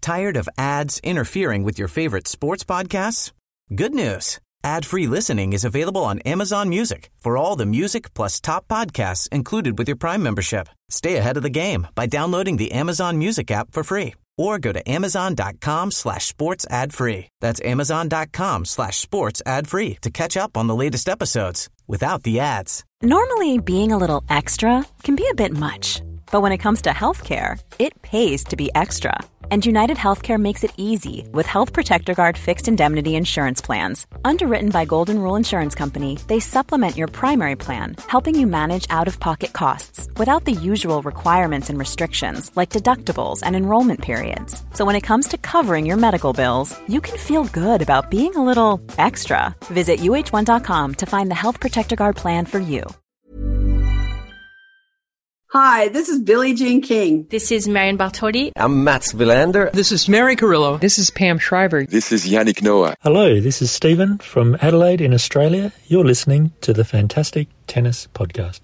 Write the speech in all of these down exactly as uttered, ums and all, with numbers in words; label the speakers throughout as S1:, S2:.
S1: Tired of ads interfering with your favorite sports podcasts? Good news. Ad-free listening is available on Amazon Music for all the music plus top podcasts included with your Prime membership. Stay ahead of the game by downloading the Amazon Music app for free or go to amazon.com slash sports ad free. That's amazon.com slash sports ad free to catch up on the latest episodes without the ads.
S2: Normally, being a little extra can be a bit much, but when it comes to healthcare, it pays to be extra. And United Healthcare makes it easy with Health Protector Guard fixed indemnity insurance plans. Underwritten by Golden Rule Insurance Company, they supplement your primary plan, helping you manage out-of-pocket costs without the usual requirements and restrictions like deductibles and enrollment periods. So when it comes to covering your medical bills, you can feel good about being a little extra. Visit U H one dot com to find the Health Protector Guard plan for you.
S3: Hi, this is Billie Jean King.
S4: This is Marion Bartoli.
S5: I'm Mats Wilander.
S6: This is Mary Carrillo.
S7: This is Pam Shriver.
S8: This is Yannick Noah.
S9: Hello, this is Stephen from Adelaide in Australia. You're listening to the Fantastic Tennis Podcast.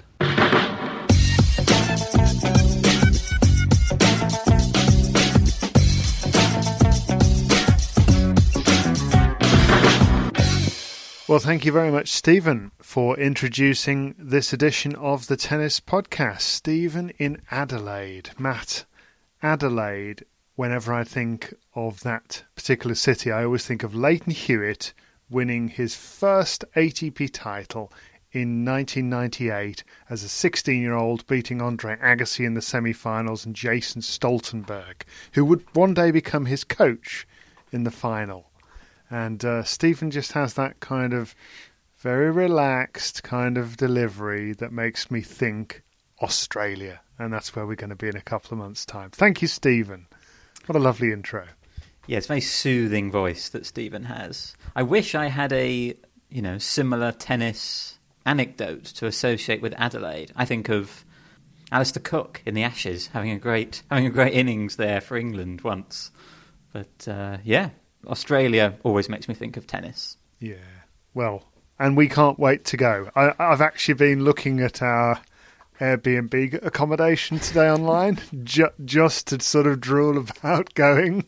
S10: Well, thank you very much, Stephen, for introducing this edition of the Tennis Podcast. Stephen in Adelaide. Matt, Adelaide, whenever I think of that particular city, I always think of Leighton Hewitt winning his first A T P title in nineteen ninety-eight as a sixteen-year-old, beating Andre Agassi in the semi-finals and Jason Stoltenberg, who would one day become his coach in the final. And uh, Stephen just has that kind of very relaxed kind of delivery that makes me think Australia. And that's where we're going to be in a couple of months' time. Thank you, Stephen. What a lovely intro.
S11: Yeah, it's a very soothing voice that Stephen has. I wish I had a, you know, similar tennis anecdote to associate with Adelaide. I think of Alistair Cook in the Ashes having a great having a great innings there for England once. But uh, yeah. Australia always makes me think of tennis.
S10: Yeah, well, and we can't wait to go. I, I've actually been looking at our Airbnb accommodation today online, ju- just to sort of drool about going.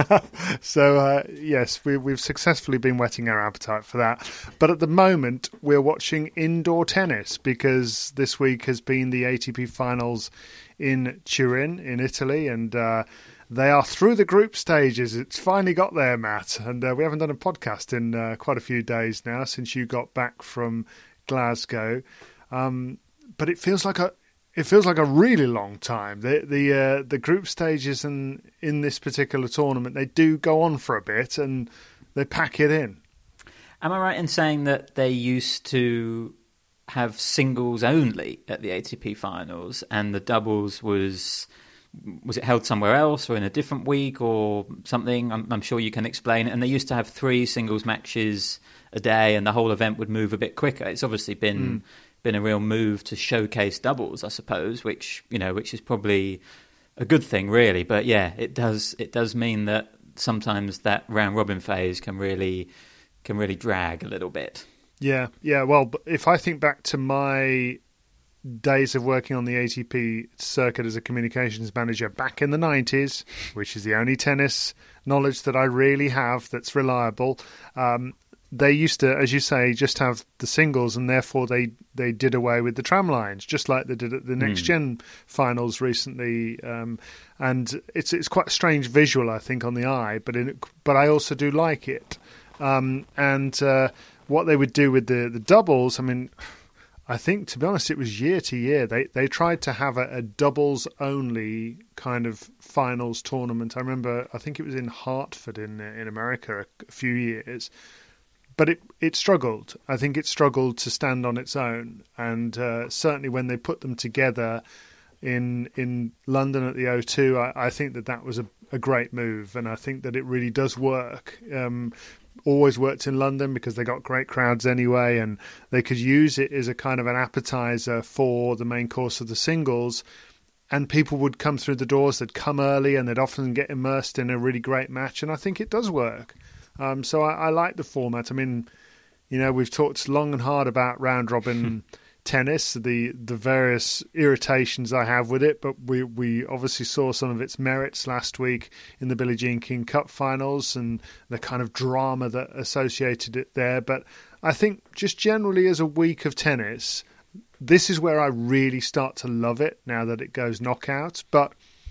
S10: so, uh, yes, we, we've successfully been whetting our appetite for that. But at the moment, we're watching indoor tennis because this week has been the A T P finals in Turin, in Italy, and uh, they are through the group stages. It's finally got there, Matt. And uh, we haven't done a podcast in uh, quite a few days now since you got back from Glasgow. Um, but it feels like a it feels like a really long time. The the uh, the group stages in in this particular tournament, they do go on for a bit and they pack it in.
S11: Am I right in saying that they used to have singles only at the A T P finals and the doubles was... Was it held somewhere else or in a different week or something? I'm, I'm sure you can explain it. And they used to have three singles matches a day and the whole event would move a bit quicker. It's obviously been mm. been a real move to showcase doubles, I suppose, which, you know, which is probably a good thing, really. But yeah, it does it does mean that sometimes that round robin phase can really can really drag a little bit.
S10: Yeah, yeah. Well, if I think back to my days of working on the A T P circuit as a communications manager back in the nineties, which is the only tennis knowledge that I really have that's reliable. Um, they used to, as you say, just have the singles, and therefore they, they did away with the tram lines, just like they did at the Next mm. Gen finals recently. Um, and it's it's quite a strange visual, I think, on the eye, but in, but I also do like it. Um, and uh, what they would do with the, the doubles, I mean, I think, to be honest, it was year to year. They they tried to have a, a doubles-only kind of finals tournament. I remember, I think it was in Hartford in in America a, a few years. But it, it struggled. I think it struggled to stand on its own. And uh, certainly when they put them together in in London at the O two, I, I think that that was a, a great move. And I think that it really does work. Um always worked in London because they got great crowds anyway, and they could use it as a kind of an appetizer for the main course of the singles, and people would come through the doors, they'd come early and they'd often get immersed in a really great match, and I think it does work. Um, so I, I like the format. I mean, you know, we've talked long and hard about round robin tennis, the the various irritations I have with it, but we, we obviously saw some of its merits last week in the Billie Jean King Cup finals and the kind of drama that associated it there. But I think just generally as a week of tennis, this is where I really start to love it now that it goes knockout. But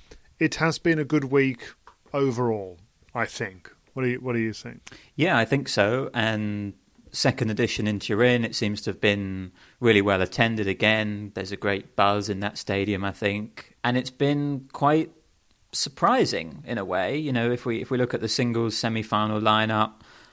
S10: it has been a good week overall, I think. What do you, what do you think?
S11: Yeah, I think so. And second edition in Turin, it seems to have been really well attended again. There's a great buzz in that stadium, I think. And it's been quite surprising in a way. You know, if we if we look at the singles semi-final lineup,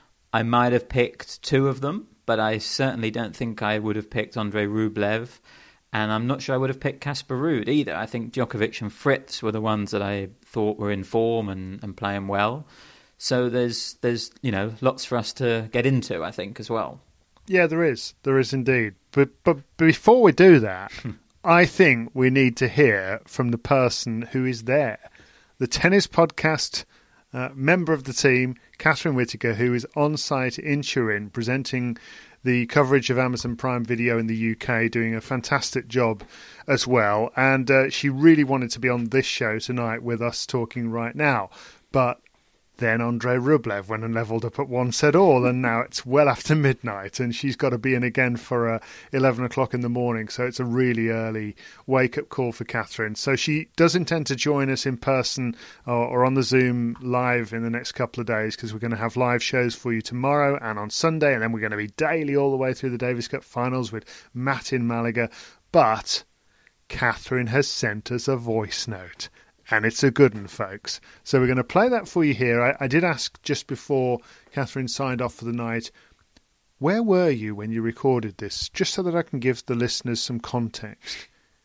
S11: I might have picked two of them, but I certainly don't think I would have picked Andrei Rublev. And I'm not sure I would have picked Casper Ruud either. I think Djokovic and Fritz were the ones that I thought were in form and, and playing well. So there's, there's you know, lots for us to get into, I think, as well.
S10: Yeah, there is. There is indeed. But, but before we do that, I think we need to hear from the person who is there. The Tennis Podcast uh, member of the team, Catherine Whitaker, who is on site in Turin presenting the coverage of Amazon Prime Video in the U K, doing a fantastic job as well. And uh, she really wanted to be on this show tonight with us talking right now. But then Andrei Rublev went and levelled up at one set all, and now it's well after midnight, and she's got to be in again for uh, eleven o'clock in the morning, so it's a really early wake-up call for Catherine. So she does intend to join us in person or, or on the Zoom live in the next couple of days, because we're going to have live shows for you tomorrow and on Sunday, and then we're going to be daily all the way through the Davis Cup finals with Matt in Malaga. But Catherine has sent us a voice note. And it's a good one, folks. So we're going to play that for you here. I, I did ask just before Catherine signed off for the night, where were you when you recorded this? Just so that I can give the listeners some context.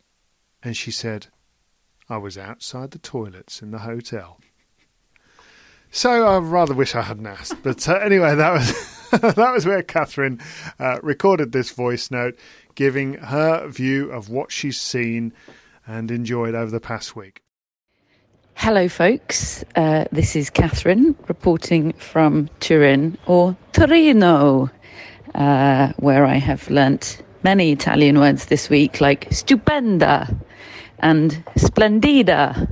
S10: And she said, I was outside the toilets in the hotel. So I rather wish I hadn't asked. But uh, anyway, that was that was where Catherine uh, recorded this voice note, giving her view of what she's seen and enjoyed over the past week.
S4: Hello, folks. Uh, this is Catherine reporting from Turin, or Torino, uh, where I have learnt many Italian words this week, like stupenda and splendida.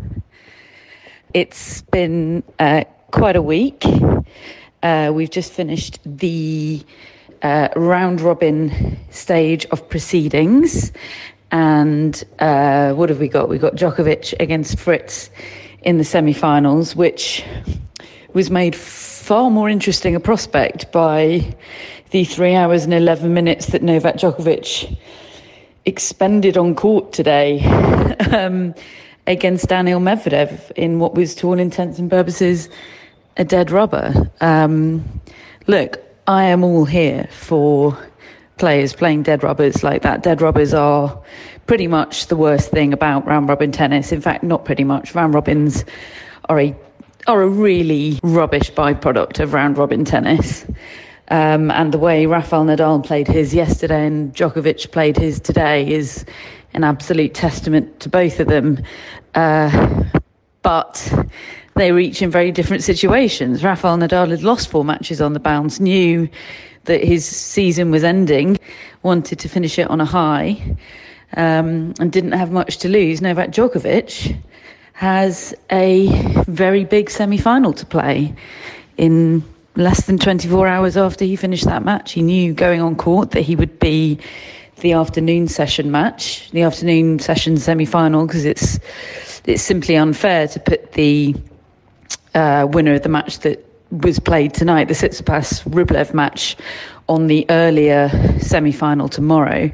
S4: It's been uh, quite a week. Uh, we've just finished the uh, round-robin stage of proceedings. And uh, what have we got? We got Djokovic against Fritz in the semi-finals, which was made far more interesting a prospect by the three hours and eleven minutes that Novak Djokovic expended on court today um, against Daniil Medvedev in what was, to all intents and purposes, a dead rubber. Um, look, I am all here for players playing dead rubbers like that. Dead rubbers are pretty much the worst thing about round robin tennis. In fact, not pretty much. Round robins are a are a really rubbish byproduct of round robin tennis. Um, and the way Rafael Nadal played his yesterday and Djokovic played his today is an absolute testament to both of them. Uh, but they reach in very different situations. Rafael Nadal had lost four matches on the bounce, knew that his season was ending, wanted to finish it on a high, um, and didn't have much to lose. Novak Djokovic has a very big semi-final to play in less than twenty-four hours after he finished that match. He knew going on court that he would be the afternoon session match, the afternoon session semi-final, because it's it's simply unfair to put the uh, winner of the match that was played tonight, the Tsitsipas-Rublev match, on the earlier semi-final tomorrow.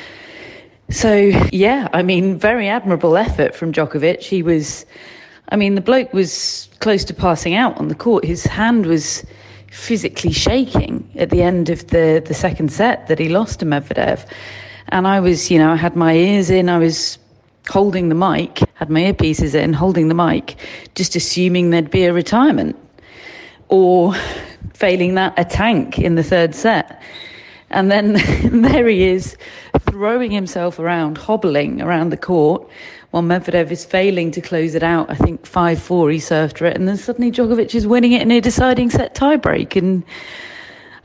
S4: So, yeah, I mean, very admirable effort from Djokovic. He was, I mean, the bloke was close to passing out on the court. His hand was physically shaking at the end of the, the second set that he lost to Medvedev. And I was, you know, I had my ears in, I was holding the mic, had my earpieces in, holding the mic, just assuming there'd be a retirement. Or, failing that, a tank in the third set. And then there he is, throwing himself around, hobbling around the court, while Medvedev is failing to close it out. I think five four he served for it. And then suddenly Djokovic is winning it in a deciding set tiebreak. And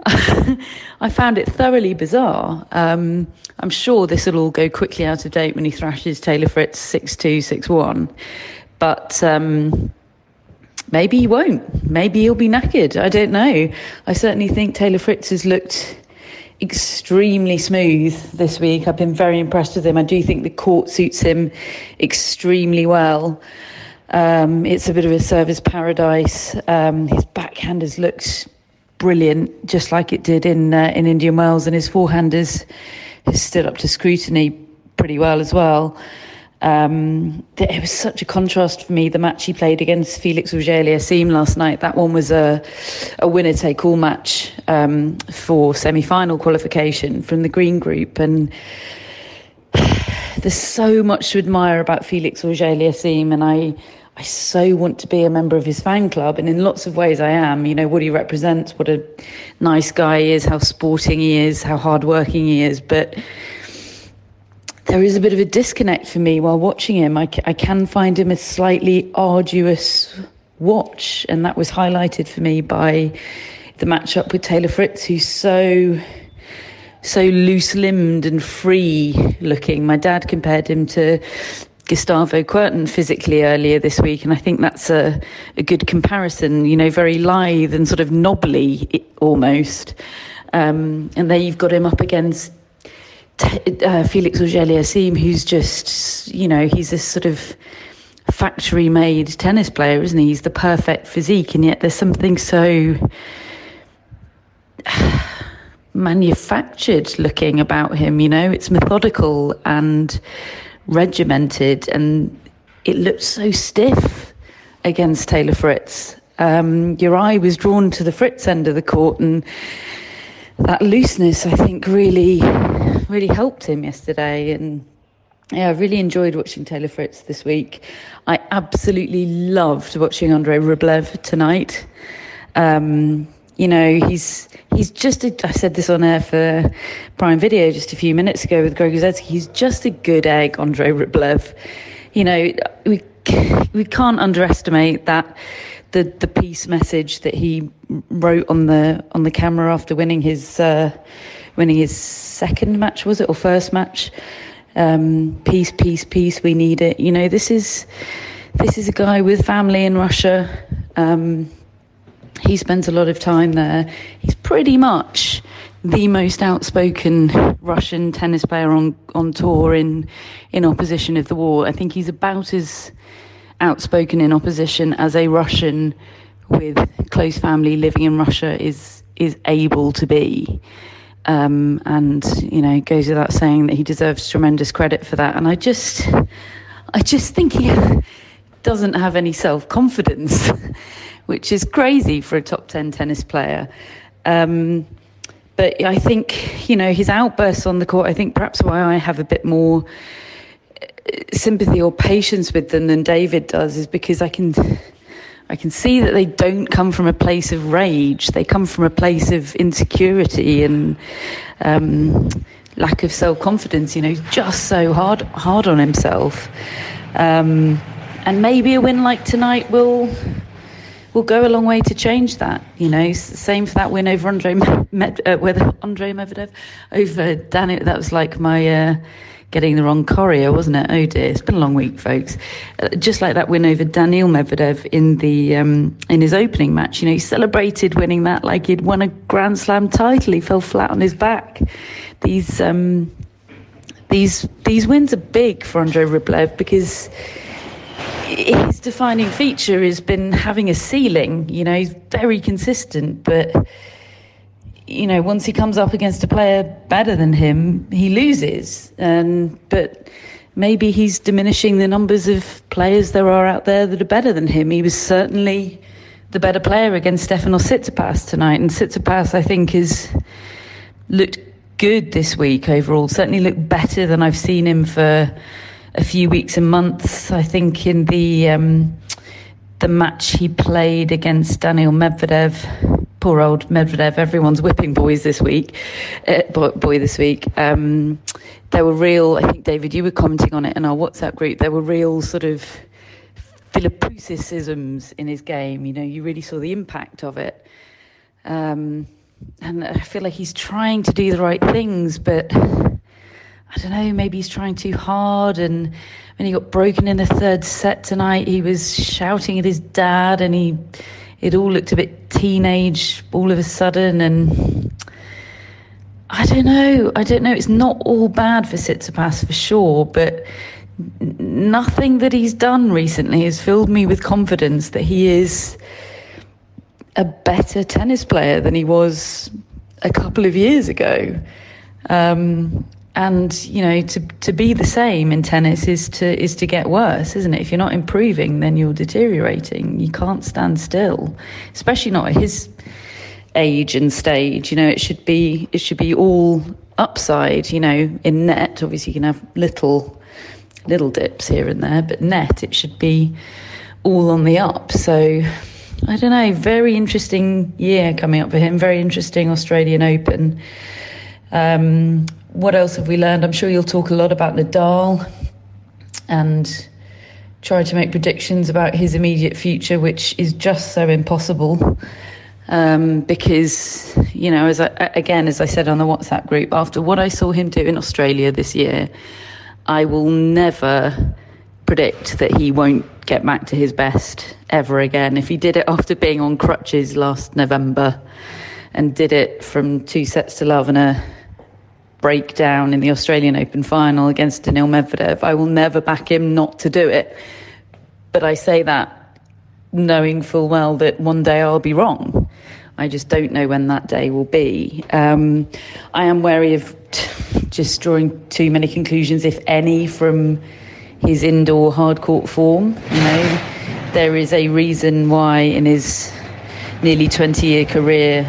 S4: I found it thoroughly bizarre. Um, I'm sure this will all go quickly out of date when he thrashes Taylor Fritz six two, six one. But um, maybe he won't. Maybe he'll be knackered. I don't know. I certainly think Taylor Fritz has looked extremely smooth this week. I've been very impressed with him. I do think the court suits him extremely well. Um, it's a bit of a service paradise. Um, his backhand has looked brilliant, just like it did in uh, in Indian Wells, and his forehand has, has stood up to scrutiny pretty well as well. Um, it was such a contrast for me, the match he played against Felix Auger-Aliassime last night. That one was a, a winner-take-all match um, for semi-final qualification from the green group, and there's so much to admire about Felix Auger-Aliassime, and I, I so want to be a member of his fan club, and in lots of ways I am. You know, what he represents, what a nice guy he is, how sporting he is, how hardworking he is, but there is a bit of a disconnect for me while watching him. I, I can find him a slightly arduous watch, and that was highlighted for me by the matchup with Taylor Fritz, who's so... so loose-limbed and free-looking. My dad compared him to Gustavo Kuerten physically earlier this week, and I think that's a, a good comparison, you know, very lithe and sort of knobbly almost. Um, and there you've got him up against t- uh, Felix Auger-Aliassime, who's just, you know, he's this sort of factory-made tennis player, isn't he? He's the perfect physique, and yet there's something so manufactured looking about him, you know. It's methodical and regimented, and it looked so stiff against Taylor Fritz. Um, your eye was drawn to the Fritz end of the court, and that looseness, I think, really, really helped him yesterday. And yeah, I really enjoyed watching Taylor Fritz this week. I absolutely loved watching Andrei Rublev tonight. Um, You know, he's he's just, a, I said this on air for Prime Video just a few minutes ago with Greg Rusedski, he's just a good egg, Andrei Rublev. You know, we we can't underestimate that, the the peace message that he wrote on the on the camera after winning his uh, winning his second match, was it, or first match? Um, peace, peace, peace, we need it. You know, this is this is a guy with family in Russia. Um, He spends a lot of time there. He's pretty much the most outspoken Russian tennis player on, on tour in in opposition of the war. I think he's about as outspoken in opposition as a Russian with close family living in Russia is is able to be. Um, and, you know, it goes without saying that he deserves tremendous credit for that. And I just, I just think he doesn't have any self-confidence, which is crazy for a top ten tennis player. Um, but I think, you know, his outbursts on the court, I think perhaps why I have a bit more sympathy or patience with them than David does is because I can I can see that they don't come from a place of rage. They come from a place of insecurity and um, lack of self-confidence. You know, he's just so hard hard on himself. Um, and maybe a win like tonight will... will go a long way to change that. You know, same for that win over Andre Med, uh, with Andre Medvedev over Daniel. That was like my uh, getting the wrong choreo, wasn't it? Oh dear, it's been a long week, folks. Uh, just like that win over Daniil Medvedev in the um, in his opening match. You know, he celebrated winning that like he'd won a Grand Slam title. He fell flat on his back. These um, these these wins are big for Andrei Rublev because his defining feature has been having a ceiling. You know, he's very consistent, but, you know, once he comes up against a player better than him, he loses. Um, but maybe he's diminishing the numbers of players there are out there that are better than him. He was certainly the better player against Stefanos Tsitsipas tonight, and Tsitsipas, I think, has looked good this week overall, certainly looked better than I've seen him for a few weeks and months. I think in the um, the match he played against Daniil Medvedev, poor old Medvedev, everyone's whipping boys this week, uh, boy, boy this week. Um, there were real, I think, David, you were commenting on it in our WhatsApp group, there were real sort of Philippoussis-isms in his game. You know, you really saw the impact of it. Um, and I feel like he's trying to do the right things, but I don't know, maybe he's trying too hard. And when he got broken in the third set tonight, he was shouting at his dad, and he it all looked a bit teenage all of a sudden. And I don't know, I don't know. It's not all bad for Tsitsipas for sure, but nothing that he's done recently has filled me with confidence that he is a better tennis player than he was a couple of years ago. Um, and, you know, to to be the same in tennis is to is to get worse, isn't it? If you're not improving, then you're deteriorating. You can't stand still, especially not at his age and stage. You know, it should be it should be all upside. You know, in net, obviously you can have little little dips here and there, but net, it should be all on the up. So I don't know, very interesting year coming up for him, very interesting Australian Open. Um, what else have we learned? I'm sure you'll talk a lot about Nadal and try to make predictions about his immediate future, which is just so impossible. Um, because, you know, as I, again, as I said on the WhatsApp group, after what I saw him do in Australia this year, I will never predict that he won't get back to his best ever again. If he did it after being on crutches last November and did it from two sets to love and a breakdown in the Australian Open final against Daniil Medvedev, I will never back him not to do it. But I say that knowing full well that one day I'll be wrong. I just don't know when that day will be. Um, I am wary of t- just drawing too many conclusions, if any, from his indoor hard court form. You know, there is a reason why in his nearly twenty-year career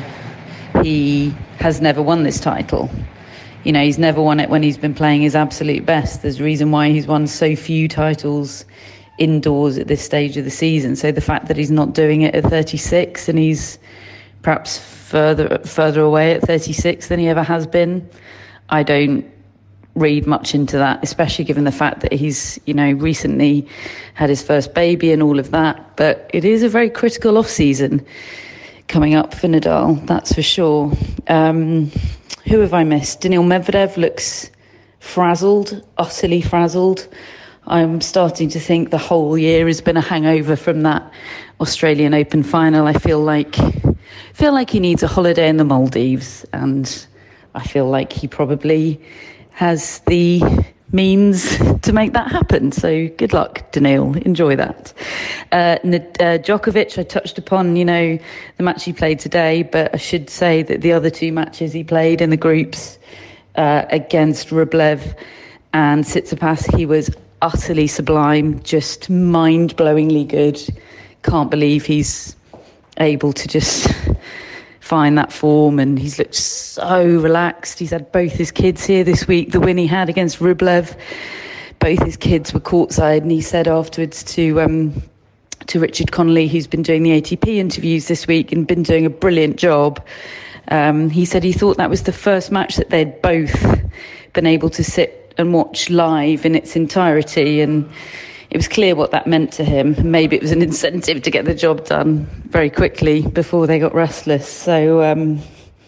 S4: he has never won this title. You know, he's never won it when he's been playing his absolute best. There's a reason why he's won so few titles indoors at this stage of the season. So the fact that he's not doing it at thirty-six and he's perhaps further further away at thirty-six than he ever has been, I don't read much into that, especially given the fact that he's, you know, recently had his first baby and all of that. But it is a very critical off-season coming up for Nadal, that's for sure. Um, who have I missed? Daniil Medvedev looks frazzled, utterly frazzled. I'm starting to think the whole year has been a hangover from that Australian Open final. I feel like feel like he needs a holiday in the Maldives, and I feel like he probably has the means to make that happen. So good luck, Daniil. Enjoy that. Uh, uh, Djokovic, I touched upon, you know, the match he played today, but I should say that the other two matches he played in the groups uh, against Rublev and Tsitsipas, he was utterly sublime, just mind-blowingly good. Can't believe he's able to just find that form, and he's looked so relaxed. He's had both his kids here this week. The win he had against Rublev, both his kids were courtside, and he said afterwards to um, to Richard Connolly, who's been doing the A T P interviews this week and been doing a brilliant job. Um, he said he thought that was the first match that they'd both been able to sit and watch live in its entirety, and it was clear what that meant to him. Maybe it was an incentive to get the job done very quickly before they got restless. So, um,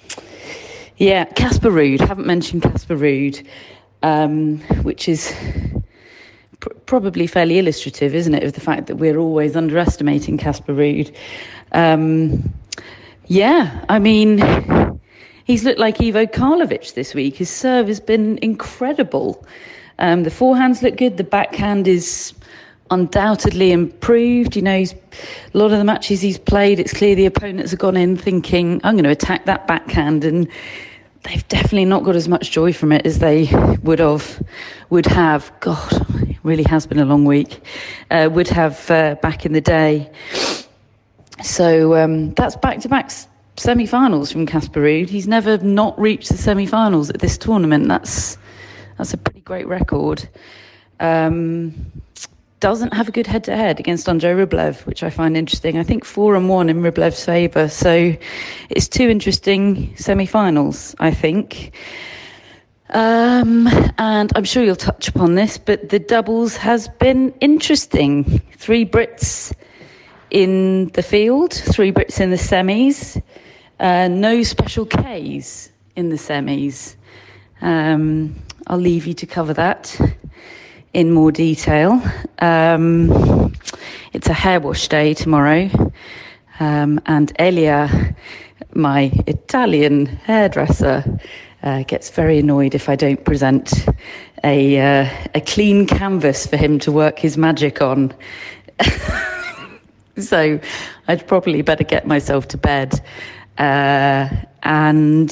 S4: yeah, Casper Ruud. Haven't mentioned Casper Ruud, um, which is pr- probably fairly illustrative, isn't it, of the fact that we're always underestimating Casper Ruud. Um, yeah, I mean, he's looked like Ivo Karlovic this week. His serve has been incredible. Um, the forehands look good. The backhand is undoubtedly improved. You know, he's, a lot of the matches he's played, it's clear the opponents have gone in thinking, I'm going to attack that backhand, and they've definitely not got as much joy from it as they would have, would have. God, it really has been a long week. Uh, would have uh, back in the day. So um, that's back-to-back semi-finals from Casper Ruud. He's never not reached the semi-finals at this tournament. That's that's a pretty great record. Um, doesn't have a good head-to-head against Andrei Rublev, which I find interesting. I think four and one in Rublev's favour. So it's two interesting semi-finals, I think. Um, and I'm sure you'll touch upon this, but the doubles has been interesting. Three Brits in the field, three Brits in the semis. Uh, no special Ks in the semis. Um, I'll leave you to cover that in more detail. Um, it's a hair wash day tomorrow, um, and Elia, my Italian hairdresser, uh, gets very annoyed if I don't present a uh, a clean canvas for him to work his magic on. So I'd probably better get myself to bed uh, and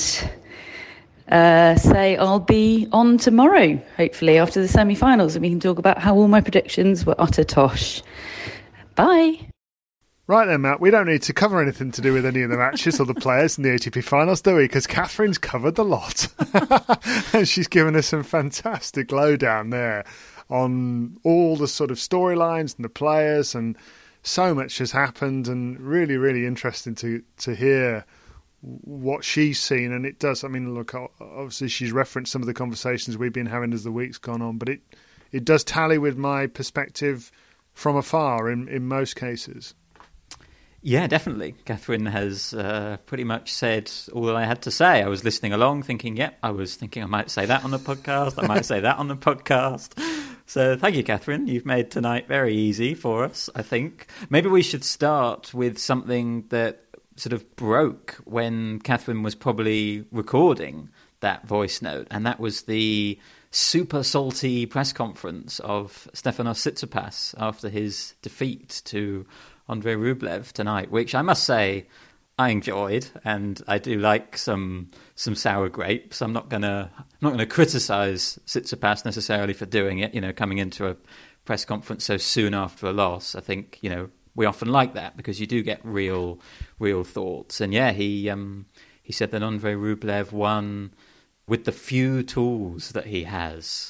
S4: uh, say I'll be on tomorrow, hopefully, after the semi-finals, and we can talk about how all my predictions were utter tosh. Bye.
S10: Right then, Matt, we don't need to cover anything to do with any of the matches or the players in the A T P finals, do we? Because Catherine's covered the lot. And she's given us some fantastic lowdown there on all the sort of storylines and the players, and so much has happened, and really, really interesting to, to hear what she's seen. And it does, I mean, look, obviously she's referenced some of the conversations we've been having as the week's gone on, but it, it does tally with my perspective from afar in, in most cases.
S11: Yeah, definitely. Catherine has uh, pretty much said all that I had to say. I was listening along thinking, yep, I was thinking I might say that on the podcast. I might say that on the podcast. So thank you, Catherine. You've made tonight very easy for us, I think. Maybe we should start with something that sort of broke when Catherine was probably recording that voice note, and that was the super salty press conference of Stefanos Tsitsipas after his defeat to Andrei Rublev tonight, which I must say I enjoyed, and I do like some some sour grapes. I'm not gonna I'm not gonna criticise Tsitsipas necessarily for doing it. You know, coming into a press conference so soon after a loss, I think you know we often like that because you do get real real thoughts. And yeah, he um, he said that Andrei Rublev won with the few tools that he has.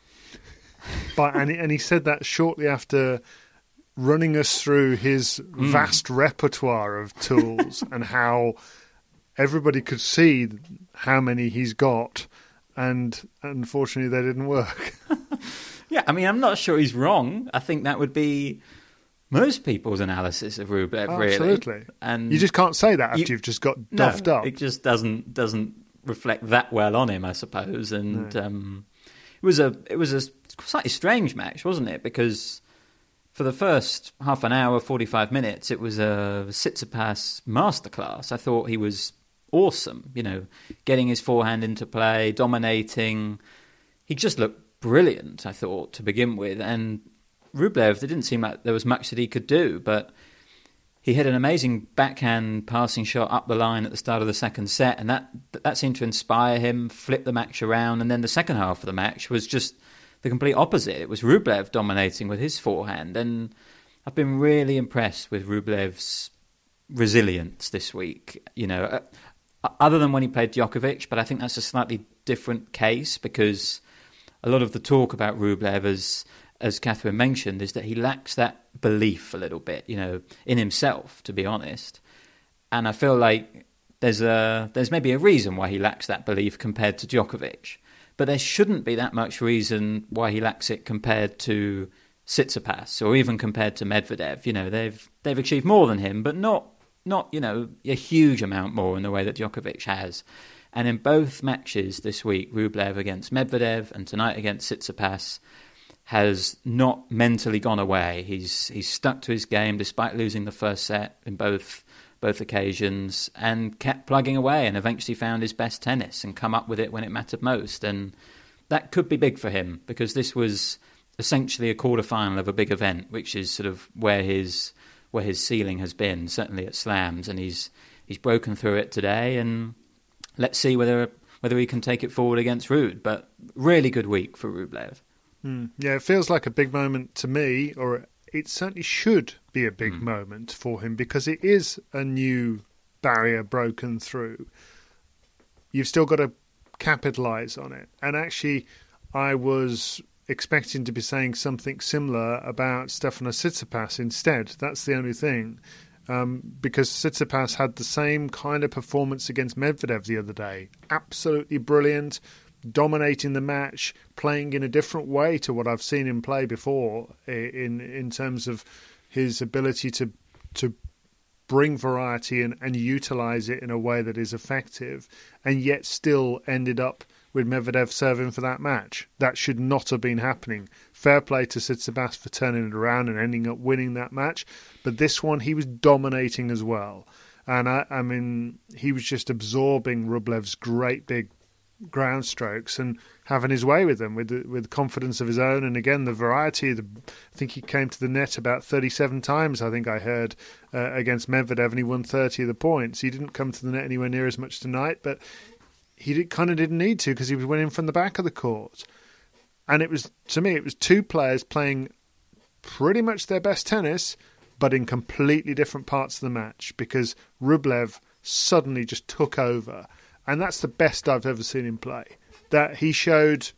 S10: But and he, and he said that shortly after running us through his mm. vast repertoire of tools and how everybody could see how many he's got, and unfortunately they didn't work.
S11: Yeah, I mean, I'm not sure he's wrong. I think that would be most people's analysis of Rublev,
S10: oh,
S11: really.
S10: Absolutely.
S11: And
S10: you just can't say that after
S11: you,
S10: you've just got
S11: no,
S10: duffed up.
S11: It just doesn't doesn't reflect that well on him, I suppose. And no. um, it was a it was a slightly strange match, wasn't it? Because for the first half an hour, forty-five minutes, it was a Tsitsipas masterclass. I thought he was awesome, you know, getting his forehand into play, dominating. He just looked brilliant, I thought, to begin with. And Rublev, it didn't seem like there was much that he could do, but he hit an amazing backhand passing shot up the line at the start of the second set, and that that seemed to inspire him, flip the match around. And then the second half of the match was just the complete opposite. It was Rublev dominating with his forehand, and I've been really impressed with Rublev's resilience this week. You know, other than when he played Djokovic, but I think that's a slightly different case because a lot of the talk about Rublev, as as Catherine mentioned, is that he lacks that belief a little bit, you know, in himself, to be honest. And I feel like there's a there's maybe a reason why he lacks that belief compared to Djokovic. But there shouldn't be that much reason why he lacks it compared to Tsitsipas or even compared to Medvedev. You know, they've they've achieved more than him, but not not you know a huge amount more in the way that Djokovic has. And in both matches this week, Rublev against Medvedev and tonight against Tsitsipas, has not mentally gone away. He's he's stuck to his game despite losing the first set in both. both occasions, and kept plugging away and eventually found his best tennis and come up with it when it mattered most. And that could be big for him because this was essentially a quarter-final of a big event, which is sort of where his where his ceiling has been, certainly at Slams, and he's he's broken through it today, and let's see whether whether he can take it forward against Ruud. But really good week for Rublev.
S10: Mm, yeah, it feels like a big moment to me, or it certainly should be a big mm. moment for him because it is a new barrier broken through. You've still got to capitalise on it. And actually, I was expecting to be saying something similar about Stefanos Tsitsipas instead. That's the only thing. Um, because Tsitsipas had the same kind of performance against Medvedev the other day. Absolutely brilliant. Dominating the match, playing in a different way to what I've seen him play before in in terms of his ability to to bring variety and, and utilize it in a way that is effective, and yet still ended up with Medvedev serving for that match. That should not have been happening. Fair play to Tsitsipas for turning it around and ending up winning that match. But this one, he was dominating as well. And I, I mean, he was just absorbing Rublev's great big ground strokes and having his way with them with the, with confidence of his own. And again, the variety. The, I think he came to the net about thirty-seven times, I think I heard, uh, against Medvedev, and he won thirty of the points. He didn't come to the net anywhere near as much tonight, but he did, kind of didn't need to because he was winning from the back of the court. And it was, to me, it was two players playing pretty much their best tennis, but in completely different parts of the match, because Rublev suddenly just took over. And that's the best I've ever seen him play. That he showed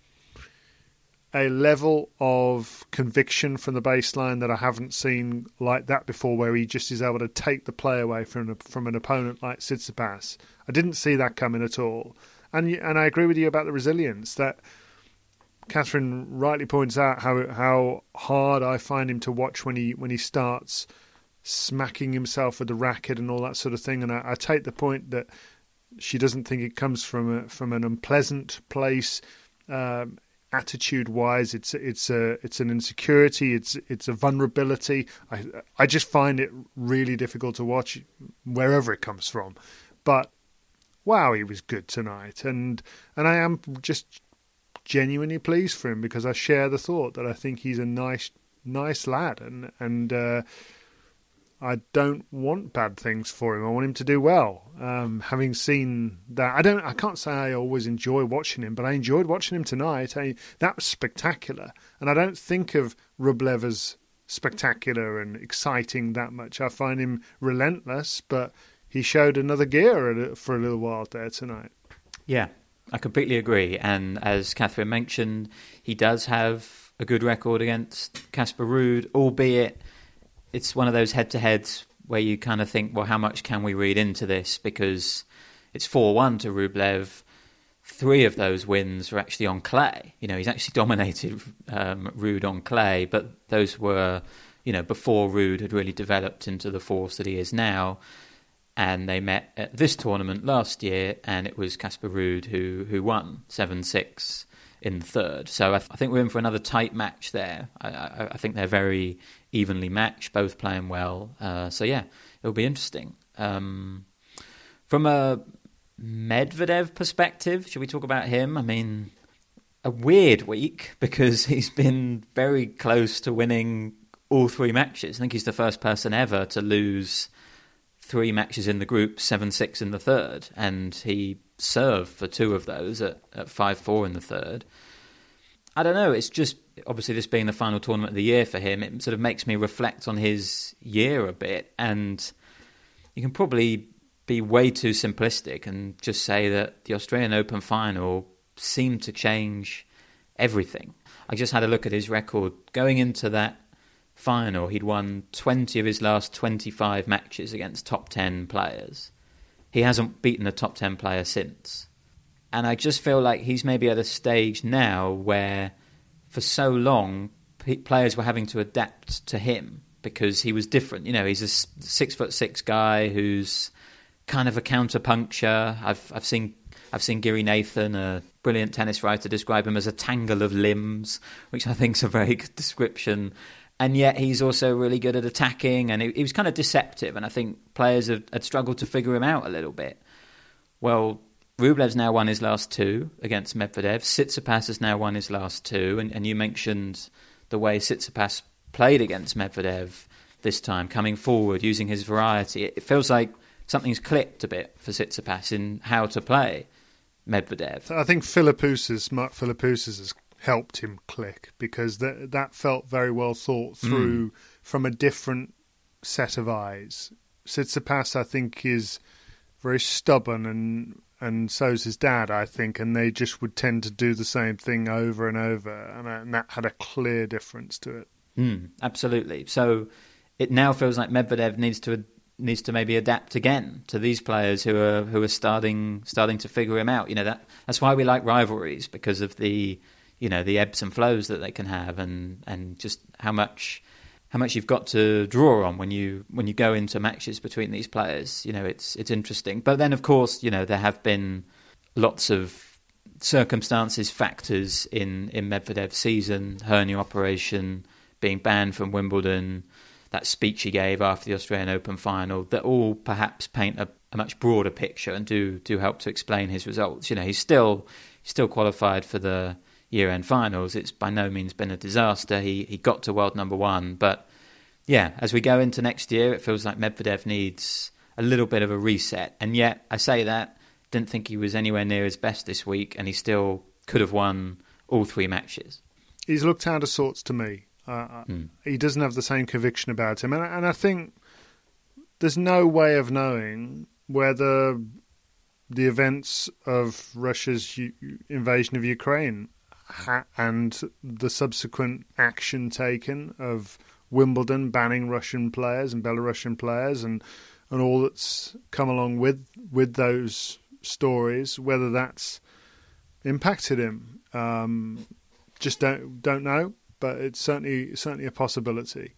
S10: a level of conviction from the baseline that I haven't seen like that before, where he just is able to take the play away from, from an opponent like Tsitsipas. I didn't see that coming at all. And and I agree with you about the resilience that Catherine rightly points out, how how hard I find him to watch when he when he starts smacking himself with the racket and all that sort of thing. And I, I take the point that she doesn't think it comes from a, from an unpleasant place, um, attitude-wise. It's it's a it's an insecurity. It's it's a vulnerability. I I just find it really difficult to watch wherever it comes from. But wow, he was good tonight, and and I am just genuinely pleased for him, because I share the thought that I think he's a nice nice lad, and and. Uh, I don't want bad things for him. I want him to do well. Um, having seen that, I don't. I can't say I always enjoy watching him, but I enjoyed watching him tonight. I, that was spectacular, and I don't think of Rublev as spectacular and exciting that much. I find him relentless, but he showed another gear for a little while there tonight.
S11: Yeah, I completely agree. And as Catherine mentioned, he does have a good record against Casper Ruud, albeit it's one of those head-to-heads where you kind of think, well, how much can we read into this? Because it's four one to Rublev. Three of those wins were actually on clay. You know, he's actually dominated um, Ruud on clay, but those were, you know, before Ruud had really developed into the force that he is now. And they met at this tournament last year, and it was Casper Ruud who, who won seven six in the third. So I, th- I think we're in for another tight match there. I, I, I think they're very evenly matched, both playing well. Uh, so yeah, it'll be interesting. Um, from a Medvedev perspective, should we talk about him? I mean, a weird week, because he's been very close to winning all three matches. I think he's the first person ever to lose three matches in the group, seven six in the third, and he served for two of those at, at five four in the third. I don't know, it's just, obviously this being the final tournament of the year for him, it sort of makes me reflect on his year a bit, and you can probably be way too simplistic and just say that the Australian Open final seemed to change everything. I just had a look at his record. Going into that final, he'd won twenty of his last twenty-five matches against top ten players. He hasn't beaten a top ten player since. And I just feel like he's maybe at a stage now where for so long p- players were having to adapt to him because he was different. You know, he's a six foot six guy who's kind of a counterpuncture. I've I've seen I've seen Giri Nathan, a brilliant tennis writer, describe him as a tangle of limbs, which I think is a very good description. And yet he's also really good at attacking, and he, he was kind of deceptive, and I think players had, had struggled to figure him out a little bit. Well, Rublev's now won his last two against Medvedev. Tsitsipas has now won his last two, and, and you mentioned the way Tsitsipas played against Medvedev this time, coming forward, using his variety. It, it feels like something's clicked a bit for Tsitsipas in how to play Medvedev.
S10: I think Philippoussis, Mark Philippoussis has helped him click, because that that felt very well thought through mm. from a different set of eyes. Tsitsipas, I think, is very stubborn, and and so's his dad, I think, and they just would tend to do the same thing over and over, and, and that had a clear difference to it.
S11: Mm, absolutely. So it now feels like Medvedev needs to needs to maybe adapt again to these players who are who are starting starting to figure him out. You know, that that's why we like rivalries, because of the you know the ebbs and flows that they can have, and and just how much how much you've got to draw on when you when you go into matches between these players. You know, it's it's interesting. But then, of course, you know, there have been lots of circumstances, factors in, in Medvedev's season, hernia operation, being banned from Wimbledon, that speech he gave after the Australian Open final, that all perhaps paint a, a much broader picture and do do help to explain his results. You know, he's still he's still qualified for the year-end finals. It's by no means been a disaster. He he got to world number one. But yeah, as we go into next year, it feels like Medvedev needs a little bit of a reset. And yet, I say that, didn't think he was anywhere near his best this week, and he still could have won all three matches. He's
S10: looked out of sorts to me. Uh, mm. He doesn't have the same conviction about him. And, and I think there's no way of knowing whether the events of Russia's u- invasion of Ukraine ha- and the subsequent action taken of Wimbledon banning Russian players and Belarusian players and, and all that's come along with with those stories, whether that's impacted him. Um, just don't don't know. But it's certainly certainly a possibility.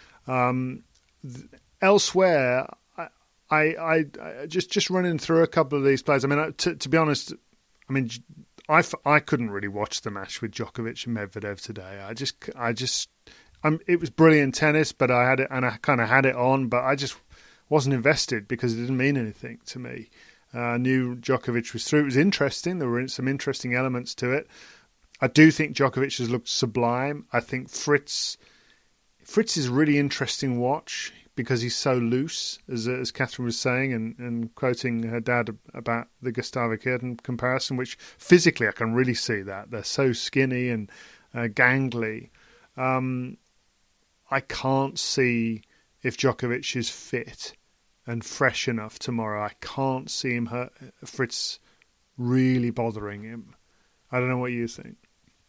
S10: Um, th- elsewhere, I, I, I just just running through a couple of these players. I mean, to, to be honest, I mean, I, I couldn't really watch the match with Djokovic and Medvedev today. I just I just um, it was brilliant tennis, but I had it and I kind of had it on, but I just wasn't invested because it didn't mean anything to me. Uh, I knew Djokovic was through. It was interesting. There were some interesting elements to it. I do think Djokovic has looked sublime. I think Fritz Fritz is a really interesting watch because he's so loose, as as Catherine was saying, and, and quoting her dad about the Gustavo Kuerten comparison, which physically I can really see that. They're so skinny and uh, gangly. Um, I can't see if Djokovic is fit and fresh enough tomorrow. I can't see him hurt, Fritz really bothering him. I don't know what you think.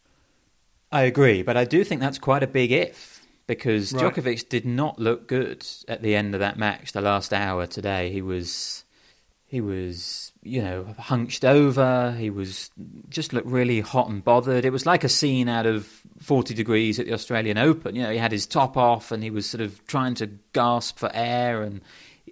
S11: I agree, but I do think that's quite a big if, because right. Djokovic did not look good at the end of that match, the last hour today. He was, he was, you know, hunched over. He was just looked really hot and bothered. It was like a scene out of forty degrees at the Australian Open. You know, he had his top off and he was sort of trying to gasp for air. And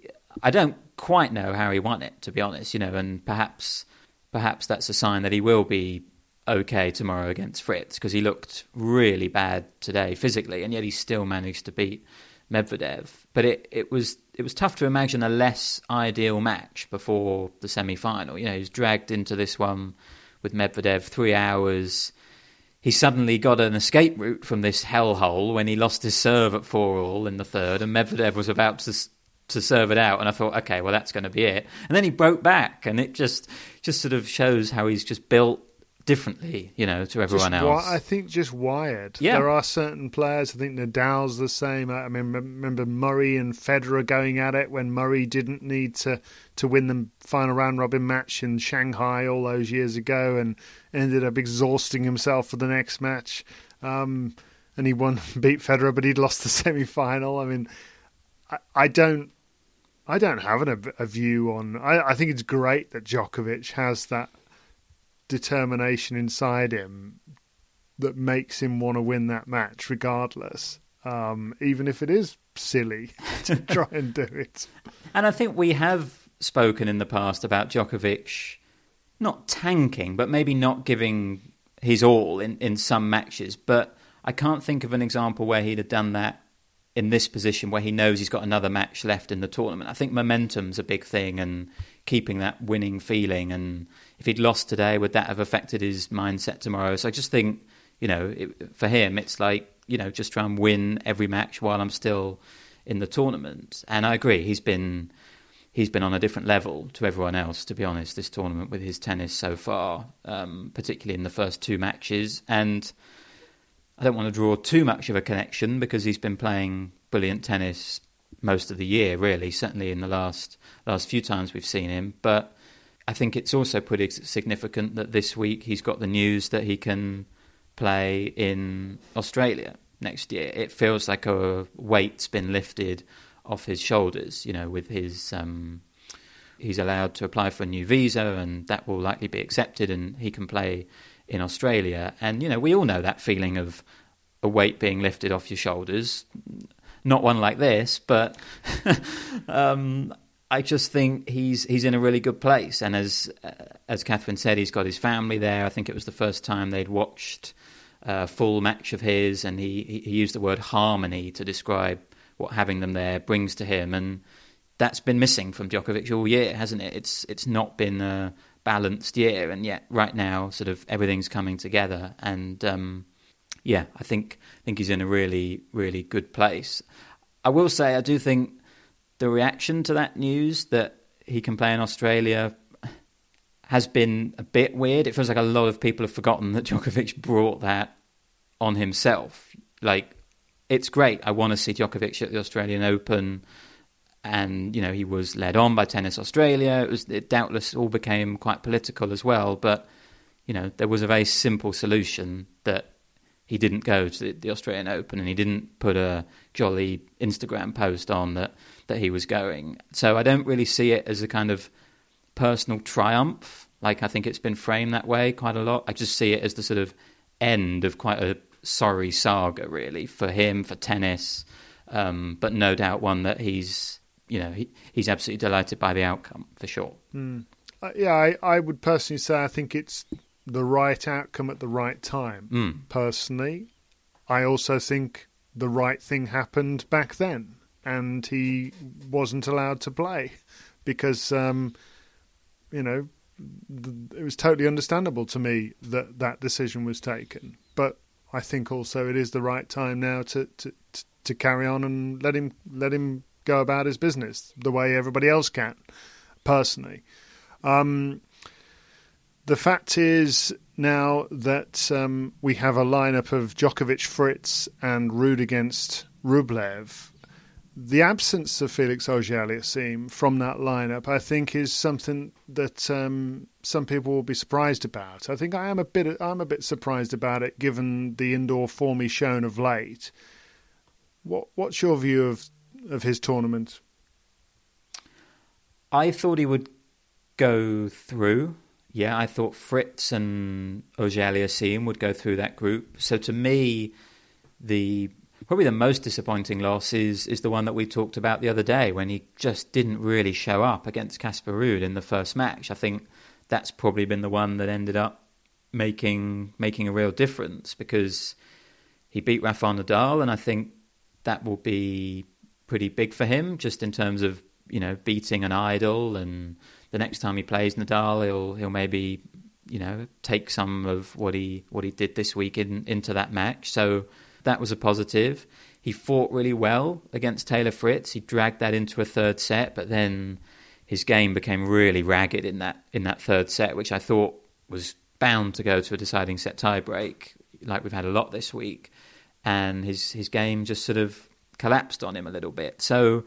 S11: I don't quite know how he won it, to be honest. You know, and perhaps, perhaps that's a sign that he will be okay tomorrow against Fritz, because he looked really bad today physically, and yet he still managed to beat Medvedev. But it, it was it was tough to imagine a less ideal match before the semi-final. You know, he was dragged into this one with Medvedev, three hours. He suddenly got an escape route from this hellhole when he lost his serve at four all in the third, and Medvedev was about to to serve it out, and I thought, okay, well, that's going to be it. And then he broke back, and it just just sort of shows how he's just built differently, you know, to everyone
S10: just
S11: else.
S10: Wi- I think just wired.
S11: Yeah.
S10: There are certain players, I think Nadal's the same. I mean, remember Murray and Federer going at it when Murray didn't need to, to win the final round robin match in Shanghai all those years ago and ended up exhausting himself for the next match. Um, and he won, beat Federer, but he'd lost the semi-final. I mean, I, I don't I don't have an, a view on... I, I think it's great that Djokovic has that determination inside him that makes him want to win that match regardless, um, even if it is silly to try and do it.
S11: And I think we have spoken in the past about Djokovic not tanking, but maybe not giving his all in, in some matches. But I can't think of an example where he'd have done that in this position where he knows he's got another match left in the tournament. I think momentum's a big thing, and keeping that winning feeling. And if he'd lost today, would that have affected his mindset tomorrow? So I just think, you know, it, for him, it's like, you know, just try and win every match while I'm still in the tournament. And I agree, he's been he's been on a different level to everyone else, to be honest, this tournament with his tennis so far, um, particularly in the first two matches. And I don't want to draw too much of a connection because he's been playing brilliant tennis most of the year, really, certainly in the last last few times we've seen him. But I think it's also pretty significant that this week he's got the news that he can play in Australia next year. It feels like a weight's been lifted off his shoulders, you know, with his... Um, he's allowed to apply for a new visa, and that will likely be accepted, and he can play in Australia. And, you know, we all know that feeling of a weight being lifted off your shoulders. not one like this, but um, I just think he's he's in a really good place. And as uh, as Catherine said, he's got his family there. I think it was the first time they'd watched a full match of his, and he, he used the word harmony to describe what having them there brings to him. And that's been missing from Djokovic all year, hasn't it? It's it's not been a balanced year, and yet right now sort of everything's coming together. And um, yeah, I think I think he's in a really, really good place. I will say I do think the reaction to that news that he can play in Australia has been a bit weird. It feels like a lot of people have forgotten that Djokovic brought that on himself. Like, it's great. I want to see Djokovic at the Australian Open. And, you know, he was led on by Tennis Australia. It was it doubtless all became quite political as well. But, you know, there was a very simple solution that he didn't go to the, the Australian Open, and he didn't put a jolly Instagram post on that, that he was going. So I don't really see it as a kind of personal triumph. Like, I think it's been framed that way quite a lot. I just see it as the sort of end of quite a sorry saga, really, for him, for tennis. Um, but no doubt one that he's... You know, he, he's absolutely delighted by the outcome, for sure.
S10: Mm. Uh, yeah, I, I would personally say I think it's the right outcome at the right time,
S11: mm.
S10: personally. I also think the right thing happened back then, and he wasn't allowed to play because, um, you know, th- it was totally understandable to me that that decision was taken. But I think also it is the right time now to, to, to, to carry on and let him let him... go about his business the way everybody else can, personally. Um, the fact is now that um, we have a lineup of Djokovic, Fritz and Ruud against Rublev. The absence of Felix Auger-Aliassime from that lineup, I think, is something that um, some people will be surprised about. I think I am a bit I'm a bit surprised about it, given the indoor form he's shown of late. What What's your view of of his tournament?
S11: I thought he would go through. Yeah, I thought Fritz and Auger-Aliassime would go through that group. So to me, the probably the most disappointing loss is is the one that we talked about the other day, when he just didn't really show up against Casper Ruud in the first match. I think that's probably been the one that ended up making making a real difference, because he beat Rafael Nadal, and I think that will be pretty big for him, just in terms of, you know, beating an idol, and the next time he plays Nadal, he'll he'll maybe, you know, take some of what he what he did this week in, into that match. So that was a positive. He fought really well against Taylor Fritz. He dragged that into a third set, but then his game became really ragged in that in that third set, which I thought was bound to go to a deciding set tiebreak, like we've had a lot this week. And his his game just sort of collapsed on him a little bit. So,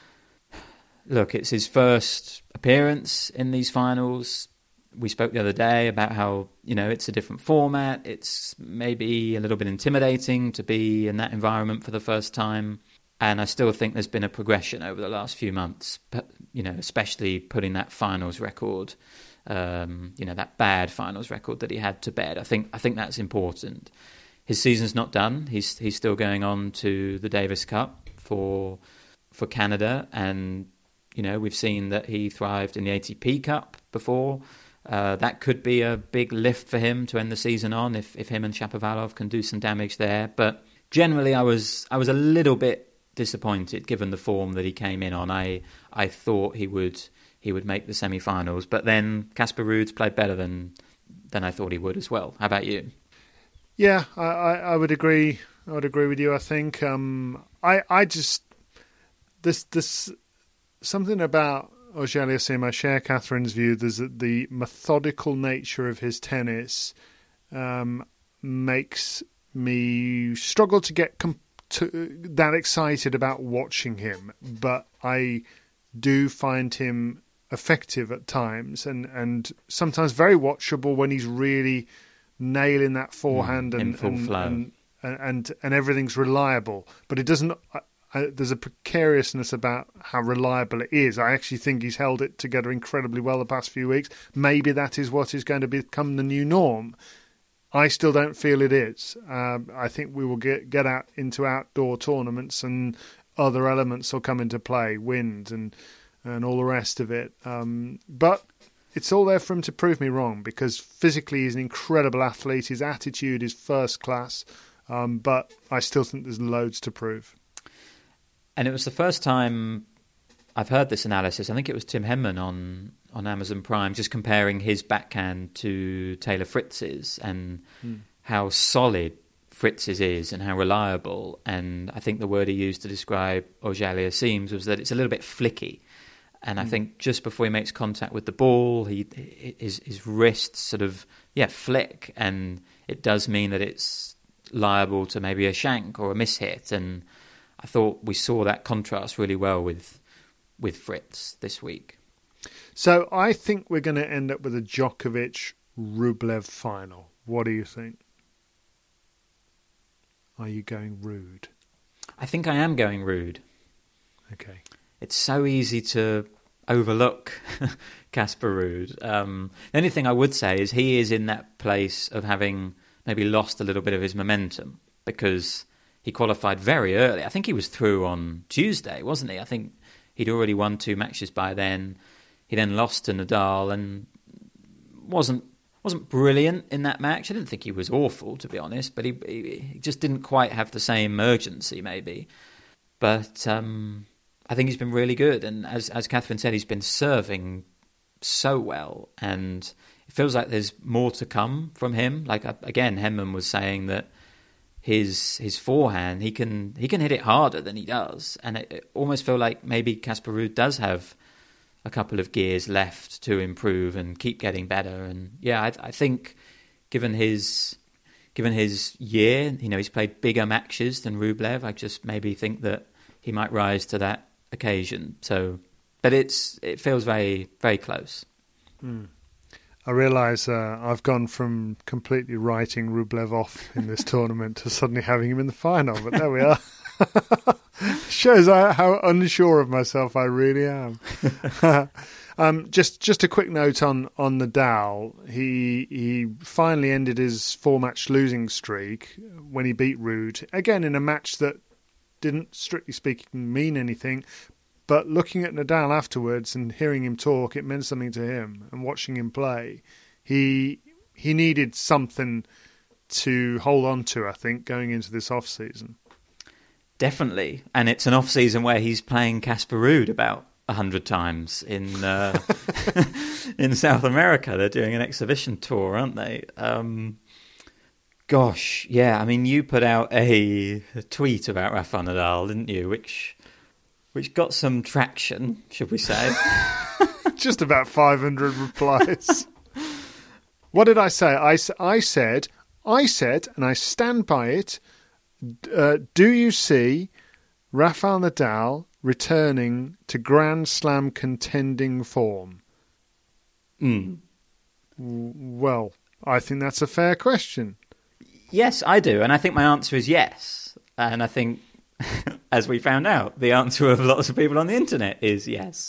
S11: look, it's his first appearance in these finals. We spoke the other day about how, you know, it's a different format. It's maybe a little bit intimidating to be in that environment for the first time. And I still think there's been a progression over the last few months, but, you know, especially putting that finals record, um, you know, that bad finals record that he had to bed. I think I think that's important. His season's not done. He's he's still going on to the Davis Cup for for Canada, and you know, we've seen that he thrived in the A T P Cup before. Uh, that could be a big lift for him to end the season on, if if him and Shapovalov can do some damage there. But generally, I was I was a little bit disappointed given the form that he came in on. I I thought he would he would make the semi-finals, but then Casper Ruud's played better than than I thought he would as well. How about you?
S10: Yeah, I, I, I would agree. I would agree with you. I think um, I I just this this something about Auger-Aliassime. I share Catherine's view. There's a, the methodical nature of his tennis um, makes me struggle to get com- to, that excited about watching him. But I do find him effective at times, and, and sometimes very watchable when he's really nailing that forehand
S11: mm,
S10: and,
S11: in full
S10: and,
S11: flow.
S10: and and and everything's reliable. But it doesn't. I, I, there's a precariousness about how reliable it is. I actually think he's held it together incredibly well the past few weeks. Maybe that is what is going to become the new norm. I still don't feel it is. Um, I think we will get get out into outdoor tournaments, and other elements will come into play, wind and and all the rest of it. Um, but it's all there for him to prove me wrong, because physically he's an incredible athlete. His attitude is first class, um, but I still think there's loads to prove.
S11: And it was the first time I've heard this analysis. I think it was Tim Henman on, on Amazon Prime, just comparing his backhand to Taylor Fritz's and mm. how solid Fritz's is and how reliable. And I think the word he used to describe Auger-Aliassime's was that it's a little bit flicky. And I mm. think just before he makes contact with the ball, he his, his wrists sort of, yeah, flick. And it does mean that it's liable to maybe a shank or a mishit. And I thought we saw that contrast really well with with Fritz this week.
S10: So I think we're going to end up with a Djokovic-Rublev final. What do you think? Are you going Ruud?
S11: I think I am going Ruud.
S10: Okay.
S11: It's so easy to overlook Casper Ruud. Um, the only thing I would say is he is in that place of having maybe lost a little bit of his momentum, because he qualified very early. I think he was through on Tuesday, wasn't he? I think he'd already won two matches by then. He then lost to Nadal and wasn't wasn't brilliant in that match. I didn't think he was awful, to be honest, but he, he just didn't quite have the same urgency, maybe. But um, I think he's been really good. And as as Catherine said, he's been serving so well. And it feels like there's more to come from him. Like, again, Henman was saying that his his forehand, he can he can hit it harder than he does. And it, it almost feel like maybe Casper Ruud does have a couple of gears left to improve and keep getting better. And yeah, I, I think given his given his year, you know, he's played bigger matches than Rublev. I just maybe think that he might rise to that occasion. So, but it's it feels very very close.
S10: Mm. I realise uh, I've gone from completely writing Rublev off in this tournament to suddenly having him in the final. But there we are. Shows how unsure of myself I really am. um, just just a quick note on on Nadal. He he finally ended his four match losing streak when he beat Ruud, again in a match that didn't, strictly speaking, mean anything. But looking at Nadal afterwards and hearing him talk, it meant something to him. And watching him play, he he needed something to hold on to, I think, going into this off season.
S11: Definitely, and it's an off-season where he's playing Casper Ruud about a hundred times in uh, in South America. They're doing an exhibition tour, aren't they? Um, gosh, yeah. I mean, you put out a, a tweet about Rafa Nadal, didn't you? Which which got some traction, should we say?
S10: Just about five hundred replies. What did I say? I, I said, I said, and I stand by it. Uh, do you see Rafael Nadal returning to Grand Slam contending form?
S11: Mm.
S10: Well, I think that's a fair question.
S11: Yes, I do. And I think my answer is yes. And I think, as we found out, the answer of lots of people on the internet is yes.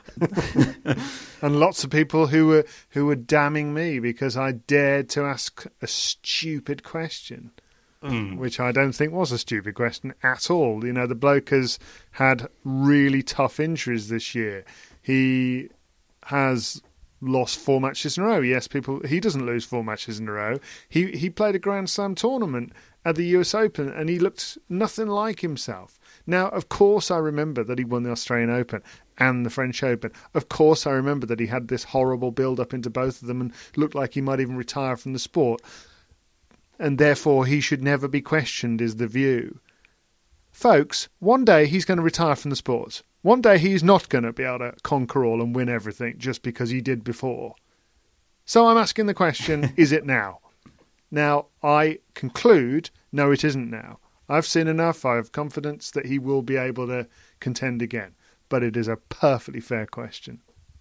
S10: And lots of people who were who were damning me because I dared to ask a stupid question. Mm. Which I don't think was a stupid question at all. You know, the bloke has had really tough injuries this year. He has lost four matches in a row. Yes, people. He doesn't lose four matches in a row. He he played a Grand Slam tournament at the U S Open and he looked nothing like himself. Now, of course, I remember that he won the Australian Open and the French Open. Of course, I remember that he had this horrible build-up into both of them and looked like he might even retire from the sport. And therefore he should never be questioned, is the view. Folks, one day he's going to retire from the sport. One day he's not going to be able to conquer all and win everything just because he did before. So I'm asking the question, is it now? Now, I conclude, no, it isn't now. I've seen enough. I have confidence that he will be able to contend again. But it is a perfectly fair question.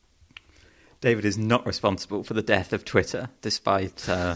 S11: David is not responsible for the death of Twitter, despite... Uh...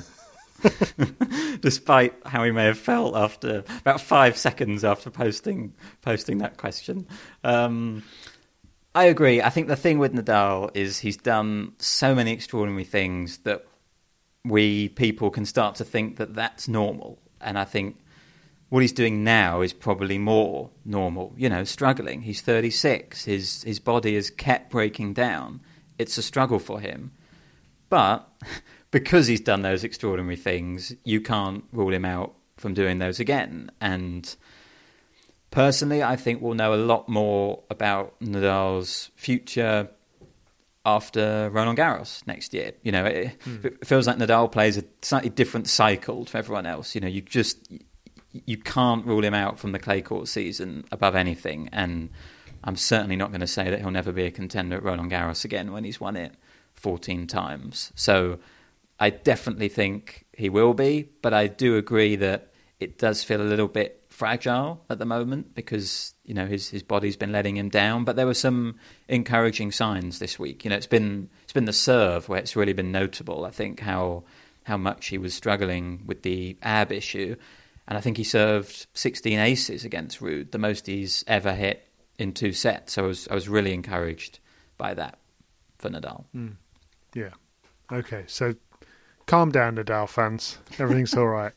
S11: Despite how he may have felt after about five seconds after posting posting that question. Um, I agree. I think the thing with Nadal is he's done so many extraordinary things that we people can start to think that that's normal. And I think what he's doing now is probably more normal. You know, struggling. He's thirty-six. His his body has kept breaking down. It's a struggle for him. But because he's done those extraordinary things, you can't rule him out from doing those again. And personally, I think we'll know a lot more about Nadal's future after Roland Garros next year. You know, it, mm. it feels like Nadal plays a slightly different cycle to everyone else. You know, you just you can't rule him out from the clay court season above anything. And I'm certainly not going to say that he'll never be a contender at Roland Garros again when he's won it fourteen times. So I definitely think he will be, but I do agree that it does feel a little bit fragile at the moment because, you know, his his body's been letting him down. But there were some encouraging signs this week. You know, it's been it's been the serve where it's really been notable. I think how how much he was struggling with the ab issue, and I think he served sixteen aces against Ruud, the most he's ever hit in two sets. So I was I was really encouraged by that for Nadal.
S10: Mm. Yeah. Okay. So calm down, Nadal fans. Everything's all right.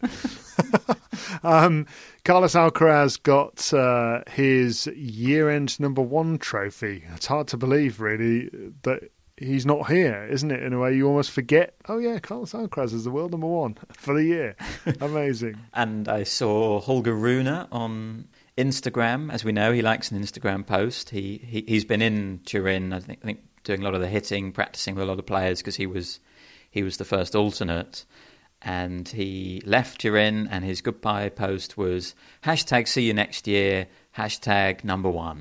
S10: um, Carlos Alcaraz got uh, his year-end number one trophy. It's hard to believe, really, that he's not here, isn't it? In a way, you almost forget, oh yeah, Carlos Alcaraz is the world number one for the year. Amazing.
S11: And I saw Holger Rune on Instagram. As we know, he likes an Instagram post. He, he, he's been in Turin, I think, I think, doing a lot of the hitting, practicing with a lot of players because he was he was the first alternate. And he left Turin, and his goodbye post was hashtag see you next year, hashtag number one.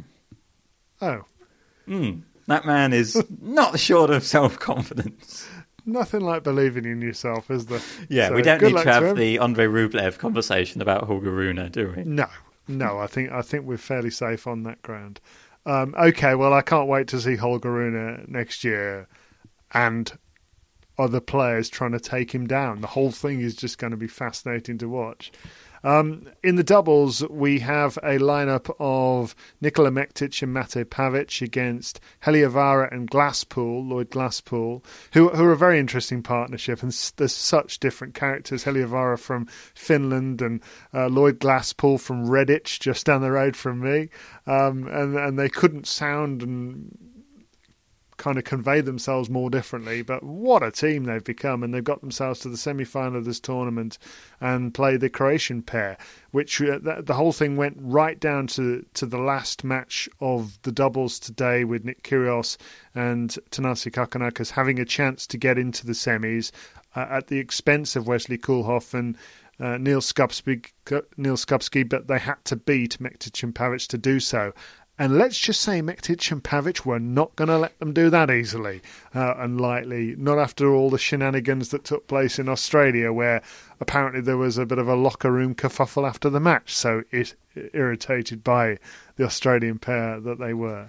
S10: Oh.
S11: Mm, that man is not short of self-confidence.
S10: Nothing like believing in yourself, is there?
S11: Yeah,
S10: so
S11: we don't need to have
S10: to
S11: the Andrei Rublev conversation about Holger Rune, do we?
S10: No, no, I think I think we're fairly safe on that ground. Um, okay, well, I can't wait to see Holger Rune next year and other players trying to take him down. The whole thing is just going to be fascinating to watch. Um, in the doubles, we have a lineup of Nikola Mektic and Mate Pavic against Heliovara and Glasspool, Lloyd Glasspool, who, who are a very interesting partnership, and there's such different characters. Heliovara from Finland and uh, Lloyd Glasspool from Redditch, just down the road from me, um, and, and they couldn't sound and kind of convey themselves more differently, but what a team they've become, and they've got themselves to the semi-final of this tournament and play the Croatian pair, which uh, the, the whole thing went right down to, to the last match of the doubles today with Nick Kyrgios and Thanasi Kokkinakis having a chance to get into the semis uh, at the expense of Wesley Koolhof and Uh, Neil Skupski, Neil Skupski, but they had to beat Mektic and Pavic to do so. And let's just say Mektic and Pavic were not going to let them do that easily uh, and lightly, not after all the shenanigans that took place in Australia, where apparently there was a bit of a locker room kerfuffle after the match, so it, irritated by the Australian pair that they were.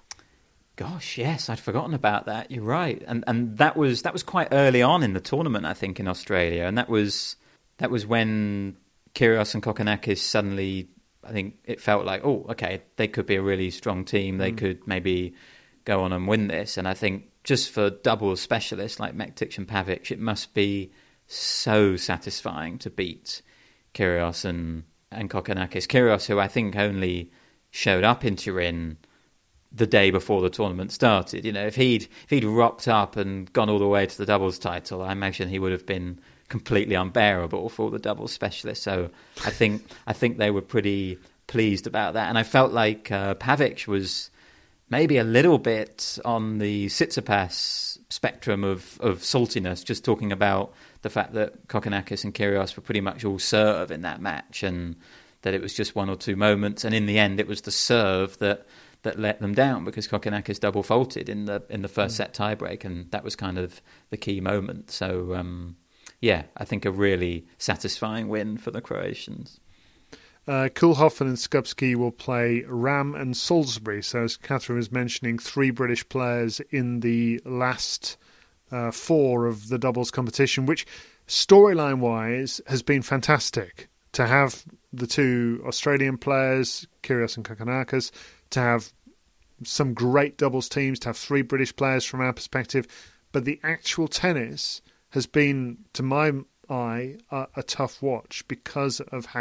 S11: Gosh, yes, I'd forgotten about that. You're right. And and that was that was quite early on in the tournament, I think, in Australia. And that was that was when Kyrgios and Kokkinakis suddenly, I think it felt like, oh, okay, they could be a really strong team. They mm. could maybe go on and win this. And I think just for doubles specialists like Mektic and Pavic, it must be so satisfying to beat Kyrgios and, and Kokkinakis. Kyrgios, who I think only showed up in Turin the day before the tournament started. You know, if he'd if he'd rocked up and gone all the way to the doubles title, I imagine he would have been completely unbearable for the doubles specialists. So I think I think they were pretty pleased about that. And I felt like uh, Pavic was maybe a little bit on the Tsitsipas spectrum of, of saltiness, just talking about the fact that Kokkinakis and Kyrgios were pretty much all serve in that match, and that it was just one or two moments. And in the end, it was the serve that that let them down, because Kokkinakis double faulted in the in the first mm. set tiebreak, and that was kind of the key moment. So um, yeah, I think a really satisfying win for the Croatians.
S10: Uh, Koolhof and Skupski will play Ram and Salisbury. So as Catherine was mentioning, three British players in the last uh, four of the doubles competition, which storyline-wise has been fantastic. To have the two Australian players, Kyrgios and Kokkinakis, to have some great doubles teams, to have three British players from our perspective. But the actual tennis has been, to my eye, a, a tough watch because of how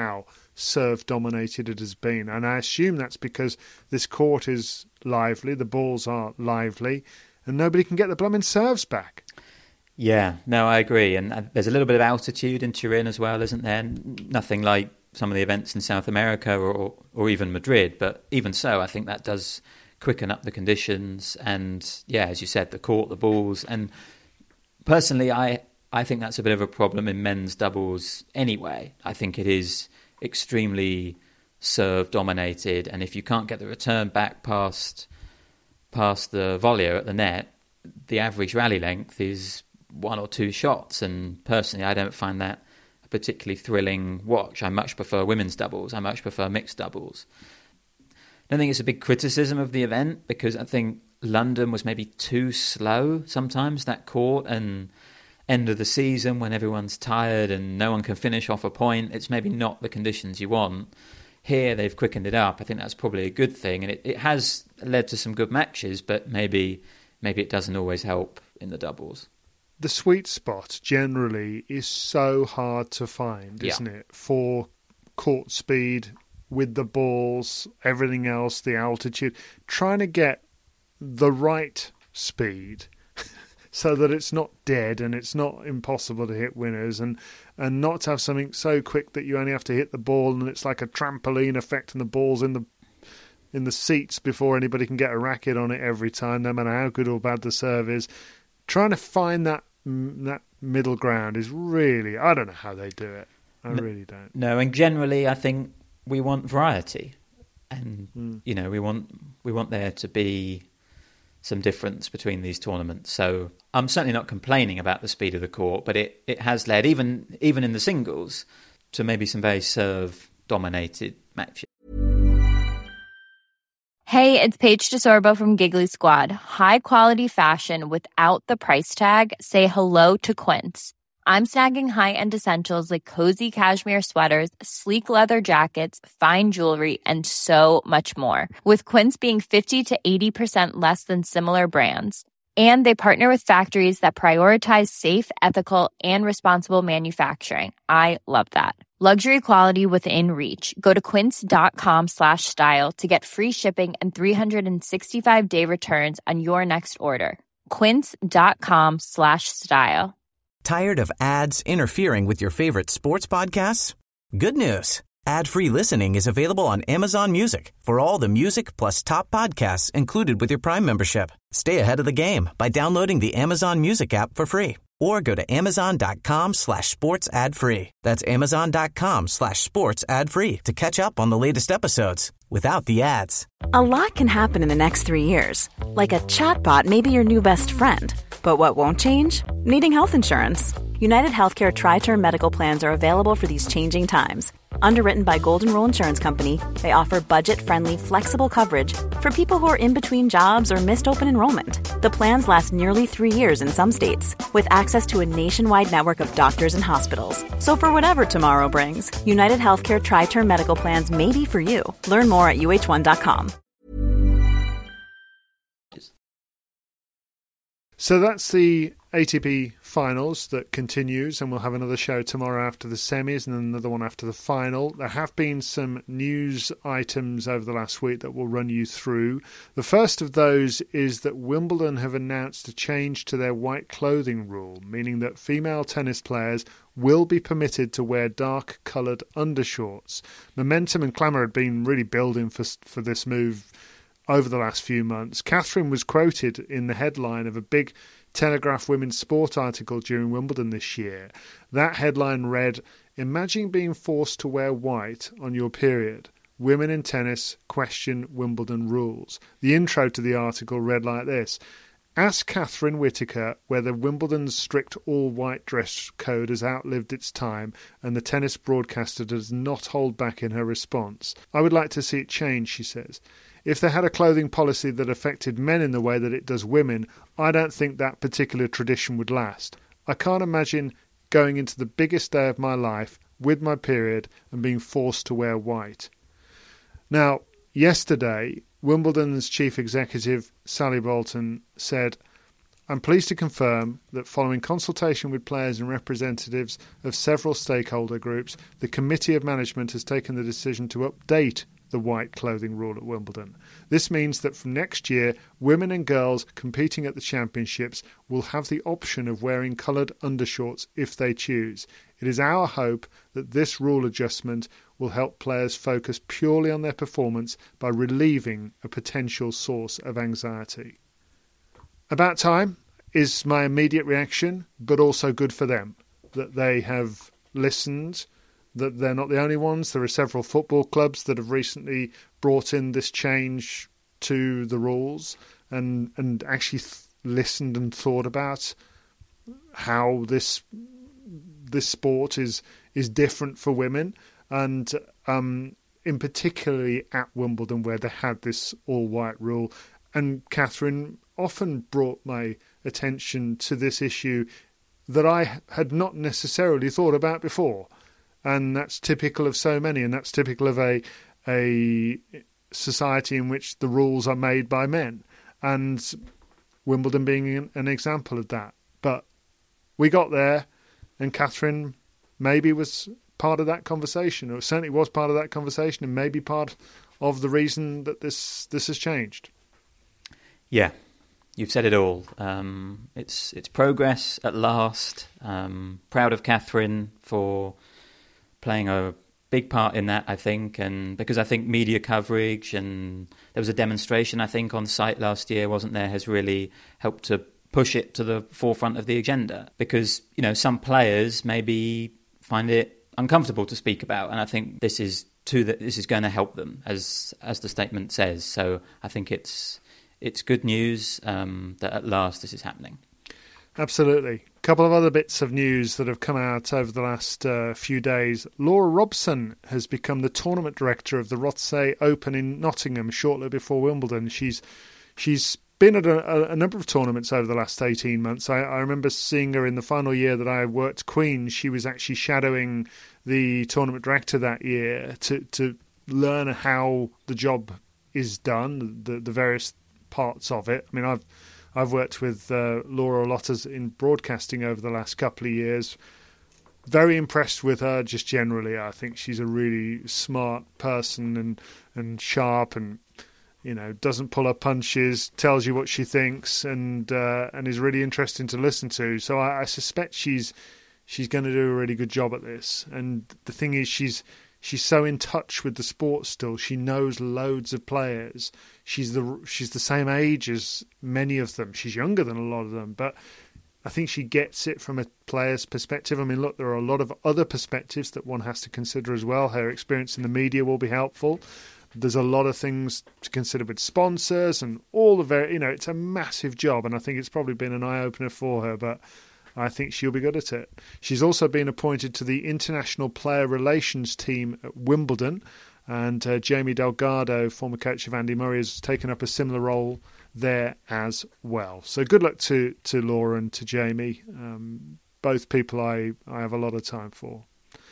S10: serve-dominated it has been. And I assume that's because this court is lively, the balls are lively, and nobody can get the blooming serves back.
S11: Yeah, no, I agree. And there's a little bit of altitude in Turin as well, isn't there? Nothing like some of the events in South America or, or even Madrid. But even so, I think that does quicken up the conditions. And yeah, as you said, the court, the balls. And personally, I, I think that's a bit of a problem in men's doubles anyway. I think it is extremely serve-dominated. And if you can't get the return back past, past the volleyer at the net, the average rally length is one or two shots, and personally I don't find that a particularly thrilling watch. I much prefer women's doubles. I much prefer mixed doubles. I don't think it's a big criticism of the event, because I think London was maybe too slow sometimes, that court, and end of the season when everyone's tired and no one can finish off a point, it's maybe not the conditions you want. Here they've quickened it up. I think that's probably a good thing, and it, it has led to some good matches, but maybe maybe it doesn't always help in the doubles.
S10: The sweet spot generally is so hard to find, isn't yeah. it? For court speed, with the balls, everything else, the altitude. Trying to get the right speed so that it's not dead and it's not impossible to hit winners, and, and not to have something so quick that you only have to hit the ball and it's like a trampoline effect and the ball's in the in the seats before anybody can get a racket on it every time, no matter how good or bad the serve is. Trying to find that that middle ground is really, I don't know how they do it. I no, really don't.
S11: No, and generally I think we want variety, and mm. you know, we want we want there to be some difference between these tournaments. So I'm certainly not complaining about the speed of the court, but it, it has led, even even in the singles, to maybe some very serve dominated matches.
S5: Hey, it's Paige DeSorbo from Giggly Squad. High quality fashion without the price tag. Say hello to Quince. I'm snagging high-end essentials like cozy cashmere sweaters, sleek leather jackets, fine jewelry, and so much more. With Quince being fifty to eighty percent less than similar brands. And they partner with factories that prioritize safe, ethical, and responsible manufacturing. I love that. Luxury quality within reach. Go to quince.com slash style to get free shipping and three sixty-five day returns on your next order. Quince.com slash style.
S1: Tired of ads interfering with your favorite sports podcasts? Good news. Ad-free listening is available on Amazon Music for all the music plus top podcasts included with your Prime membership. Stay ahead of the game by downloading the Amazon Music app for free, or go to amazon.com slash sports ad free. That's amazon.com slash sports ad free to catch up on the latest episodes without the ads.
S2: A lot can happen in the next three years. Like a chatbot may be your new best friend. But what won't change? Needing health insurance. United Healthcare Tri-Term Medical Plans are available for these changing times. Underwritten by Golden Rule Insurance Company, they offer budget-friendly, flexible coverage for people who are in between jobs or missed open enrollment. The plans last nearly three years in some states, with access to a nationwide network of doctors and hospitals. So for whatever tomorrow brings, United Healthcare Tri-Term Medical Plans may be for you. Learn more at U H one dot com.
S10: So that's the A T P finals that continues, and we'll have another show tomorrow after the semis and then another one after the final. There have been some news items over the last week that we'll run you through. The first of those is that Wimbledon have announced a change to their white clothing rule, meaning that female tennis players will be permitted to wear dark-coloured undershorts. Momentum and clamour had been really building for for this move over the last few months. Catherine was quoted in the headline of a big Telegraph Women's Sport article during Wimbledon this year. That headline read, "Imagine being forced to wear white on your period. Women in tennis question Wimbledon rules." The intro to the article read like this: "Ask Catherine Whitaker whether Wimbledon's strict all-white dress code has outlived its time, and the tennis broadcaster does not hold back in her response. I would like to see it change," she says. "If they had a clothing policy that affected men in the way that it does women, I don't think that particular tradition would last. I can't imagine going into the biggest day of my life with my period and being forced to wear white." Now, yesterday, Wimbledon's chief executive, Sally Bolton, said, I'm pleased to confirm that following consultation with players and representatives of several stakeholder groups, the Committee of Management has taken the decision to update the white clothing rule at Wimbledon. This means that from next year, women and girls competing at the championships will have the option of wearing coloured undershorts if they choose. It is our hope that this rule adjustment will help players focus purely on their performance by relieving a potential source of anxiety. About time is my immediate reaction, but also good for them, that they have listened, that they're not the only ones. There are several football clubs that have recently brought in this change to the rules and, and actually th- listened and thought about how this this sport is is different for women, and um, in particularly at Wimbledon where they had this all-white rule. And Catherine often brought my attention to this issue that I had not necessarily thought about before. And that's typical of so many, and that's typical of a a society in which the rules are made by men. And Wimbledon being an, an example of that. But we got there, and Catherine maybe was part of that conversation, or certainly was part of that conversation, and maybe part of the reason that this this has changed.
S11: Yeah, you've said it all. Um, it's it's progress at last. Um, proud of Catherine for playing a big part in that, I think, and because I think media coverage, and there was a demonstration, I think, on site last year, wasn't there, has really helped to push it to the forefront of the agenda. Because, you know, some players maybe find it uncomfortable to speak about, and I think this is to the, this is going to help them, as as the statement says. So I think it's it's good news um, that at last this is happening.
S10: Absolutely. A couple of other bits of news that have come out over the last uh, few days. Laura Robson has become the tournament director of the Rothesay Open in Nottingham shortly before Wimbledon. She's she's been at a, a number of tournaments over the last eighteen months. I, I remember seeing her in the final year that I worked Queen's. She was actually shadowing the tournament director that year to, to learn how the job is done, the, the various parts of it. I mean, I've I've worked with uh, Laura a lot as in broadcasting over the last couple of years. Very impressed with her just generally. I think she's a really smart person and and sharp, and you know, doesn't pull her punches, tells you what she thinks, and uh, and is really interesting to listen to. So I, I suspect she's she's going to do a really good job at this. And the thing is, she's she's so in touch with the sport still. She knows loads of players. She's the she's the same age as many of them. She's younger than a lot of them, but I think she gets it from a player's perspective. I mean, look, there are a lot of other perspectives that one has to consider as well. Her experience in the media will be helpful. There's a lot of things to consider with sponsors and all the very, you know, it's a massive job, and I think it's probably been an eye-opener for her, but I think she'll be good at it. She's also been appointed to the International Player Relations team at Wimbledon, and uh, Jamie Delgado, former coach of Andy Murray, has taken up a similar role there as well. So good luck to, to Laura and to Jamie, um, both people I, I have a lot of time for.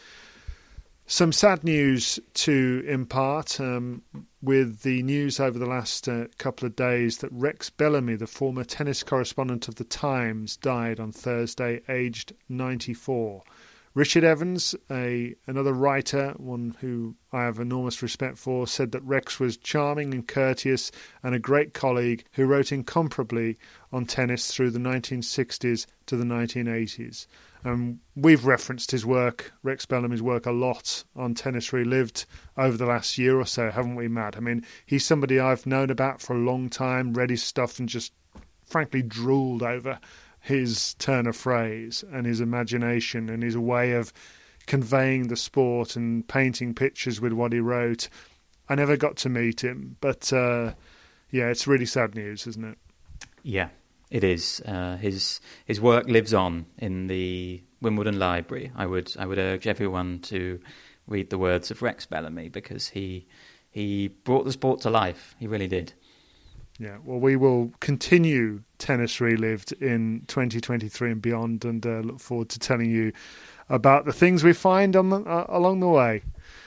S10: Some sad news to impart um, with the news over the last uh, couple of days that Rex Bellamy, the former tennis correspondent of The Times, died on Thursday, aged ninety-four. Richard Evans, a another writer, one who I have enormous respect for, said that Rex was charming and courteous and a great colleague who wrote incomparably on tennis through the nineteen sixties to the nineteen eighties. Um, we've referenced his work, Rex Bellamy's work, a lot on Tennis Relived over the last year or so, haven't we, Matt? I mean, he's somebody I've known about for a long time, read his stuff and just frankly drooled over his turn of phrase and his imagination and his way of conveying the sport and painting pictures with what he wrote. I never got to meet him, but uh, yeah, it's really sad news, isn't it?
S11: Yeah. It is. Uh, his his work lives on in the Wimbledon Library. I would I would urge everyone to read the words of Rex Bellamy, because he he brought the sport to life. He really did.
S10: Yeah. Well, we will continue Tennis Relived in twenty twenty-three and beyond, and uh, look forward to telling you about the things we find on the, uh, along the way.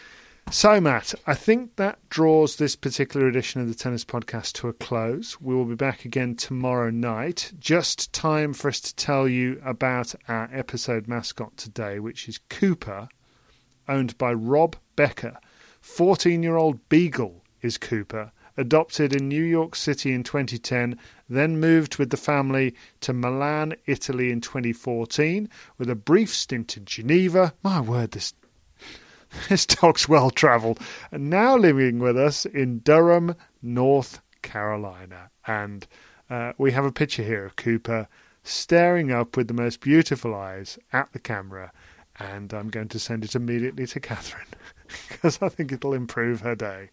S10: So, Matt, I think that draws this particular edition of the Tennis Podcast to a close. We will be back again tomorrow night. Just time for us to tell you about our episode mascot today, which is Cooper, owned by Rob Becker. fourteen-year-old Beagle is Cooper, adopted in New York City in twenty ten, then moved with the family to Milan, Italy in twenty fourteen, with a brief stint in Geneva. My word, this This dog's well-travelled, and now living with us in Durham, North Carolina. And uh, we have a picture here of Cooper staring up with the most beautiful eyes at the camera, and I'm going to send it immediately to Catherine because I think it'll improve her day.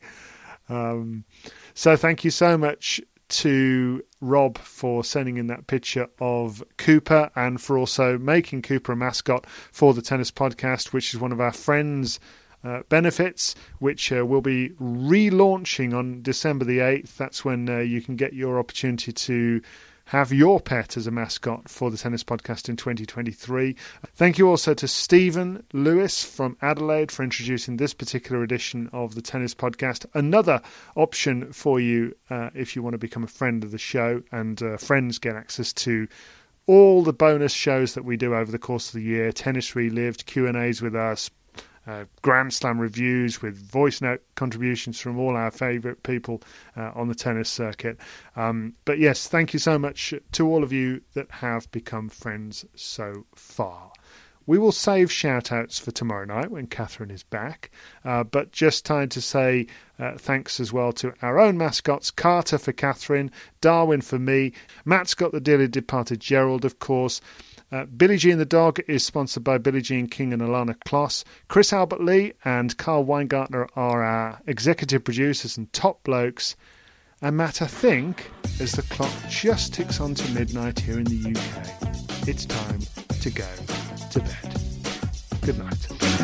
S10: Um, so thank you so much to Rob for sending in that picture of Cooper and for also making Cooper a mascot for the Tennis Podcast, which is one of our friends' uh, benefits, which uh, will be relaunching on December the eighth. That's when uh, you can get your opportunity to have your pet as a mascot for the Tennis Podcast in twenty twenty-three. Thank you also to Stephen Lewis from Adelaide for introducing this particular edition of the Tennis Podcast. Another option for you uh, if you want to become a friend of the show, and uh, friends get access to all the bonus shows that we do over the course of the year. Tennis Relived, Q and A's with us, Uh, Grand Slam reviews with voice note contributions from all our favourite people uh, on the tennis circuit. Um, but yes, thank you so much to all of you that have become friends so far. We will save shout-outs for tomorrow night when Catherine is back, uh, but just time to say uh, thanks as well to our own mascots, Carter for Catherine, Darwin for me, Matt's got the dearly departed Gerald, of course. Uh, Billie Jean the Dog is sponsored by Billie Jean King and Alana Kloss. Chris Albert Lee and Carl Weingartner are our executive producers and top blokes. And Matt, I think, as the clock just ticks on to midnight here in the U K, it's time to go to bed. Good night.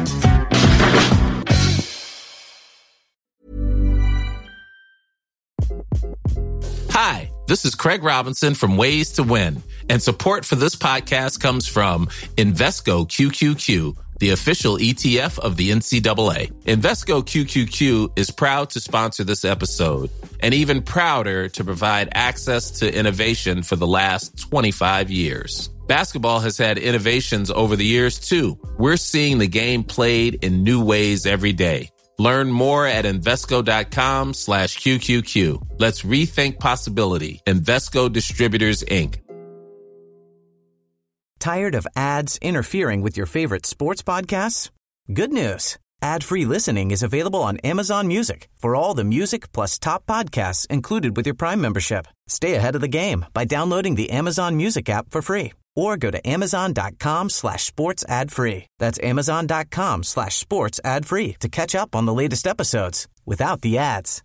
S6: Hi, this is Craig Robinson from Ways to Win, and support for this podcast comes from Invesco Q Q Q, the official E T F of the N C double A. Invesco Q Q Q is proud to sponsor this episode, and even prouder to provide access to innovation for the last twenty-five years. Basketball has had innovations over the years, too. We're seeing the game played in new ways every day. Learn more at Invesco.com slash QQQ. Let's rethink possibility. Invesco Distributors, Incorporated.
S1: Tired of ads interfering with your favorite sports podcasts? Good news. Ad-free listening is available on Amazon Music for all the music plus top podcasts included with your Prime membership. Stay ahead of the game by downloading the Amazon Music app for free or go to amazon.com slash sports ad free. That's amazon.com slash sports ad free to catch up on the latest episodes without the ads.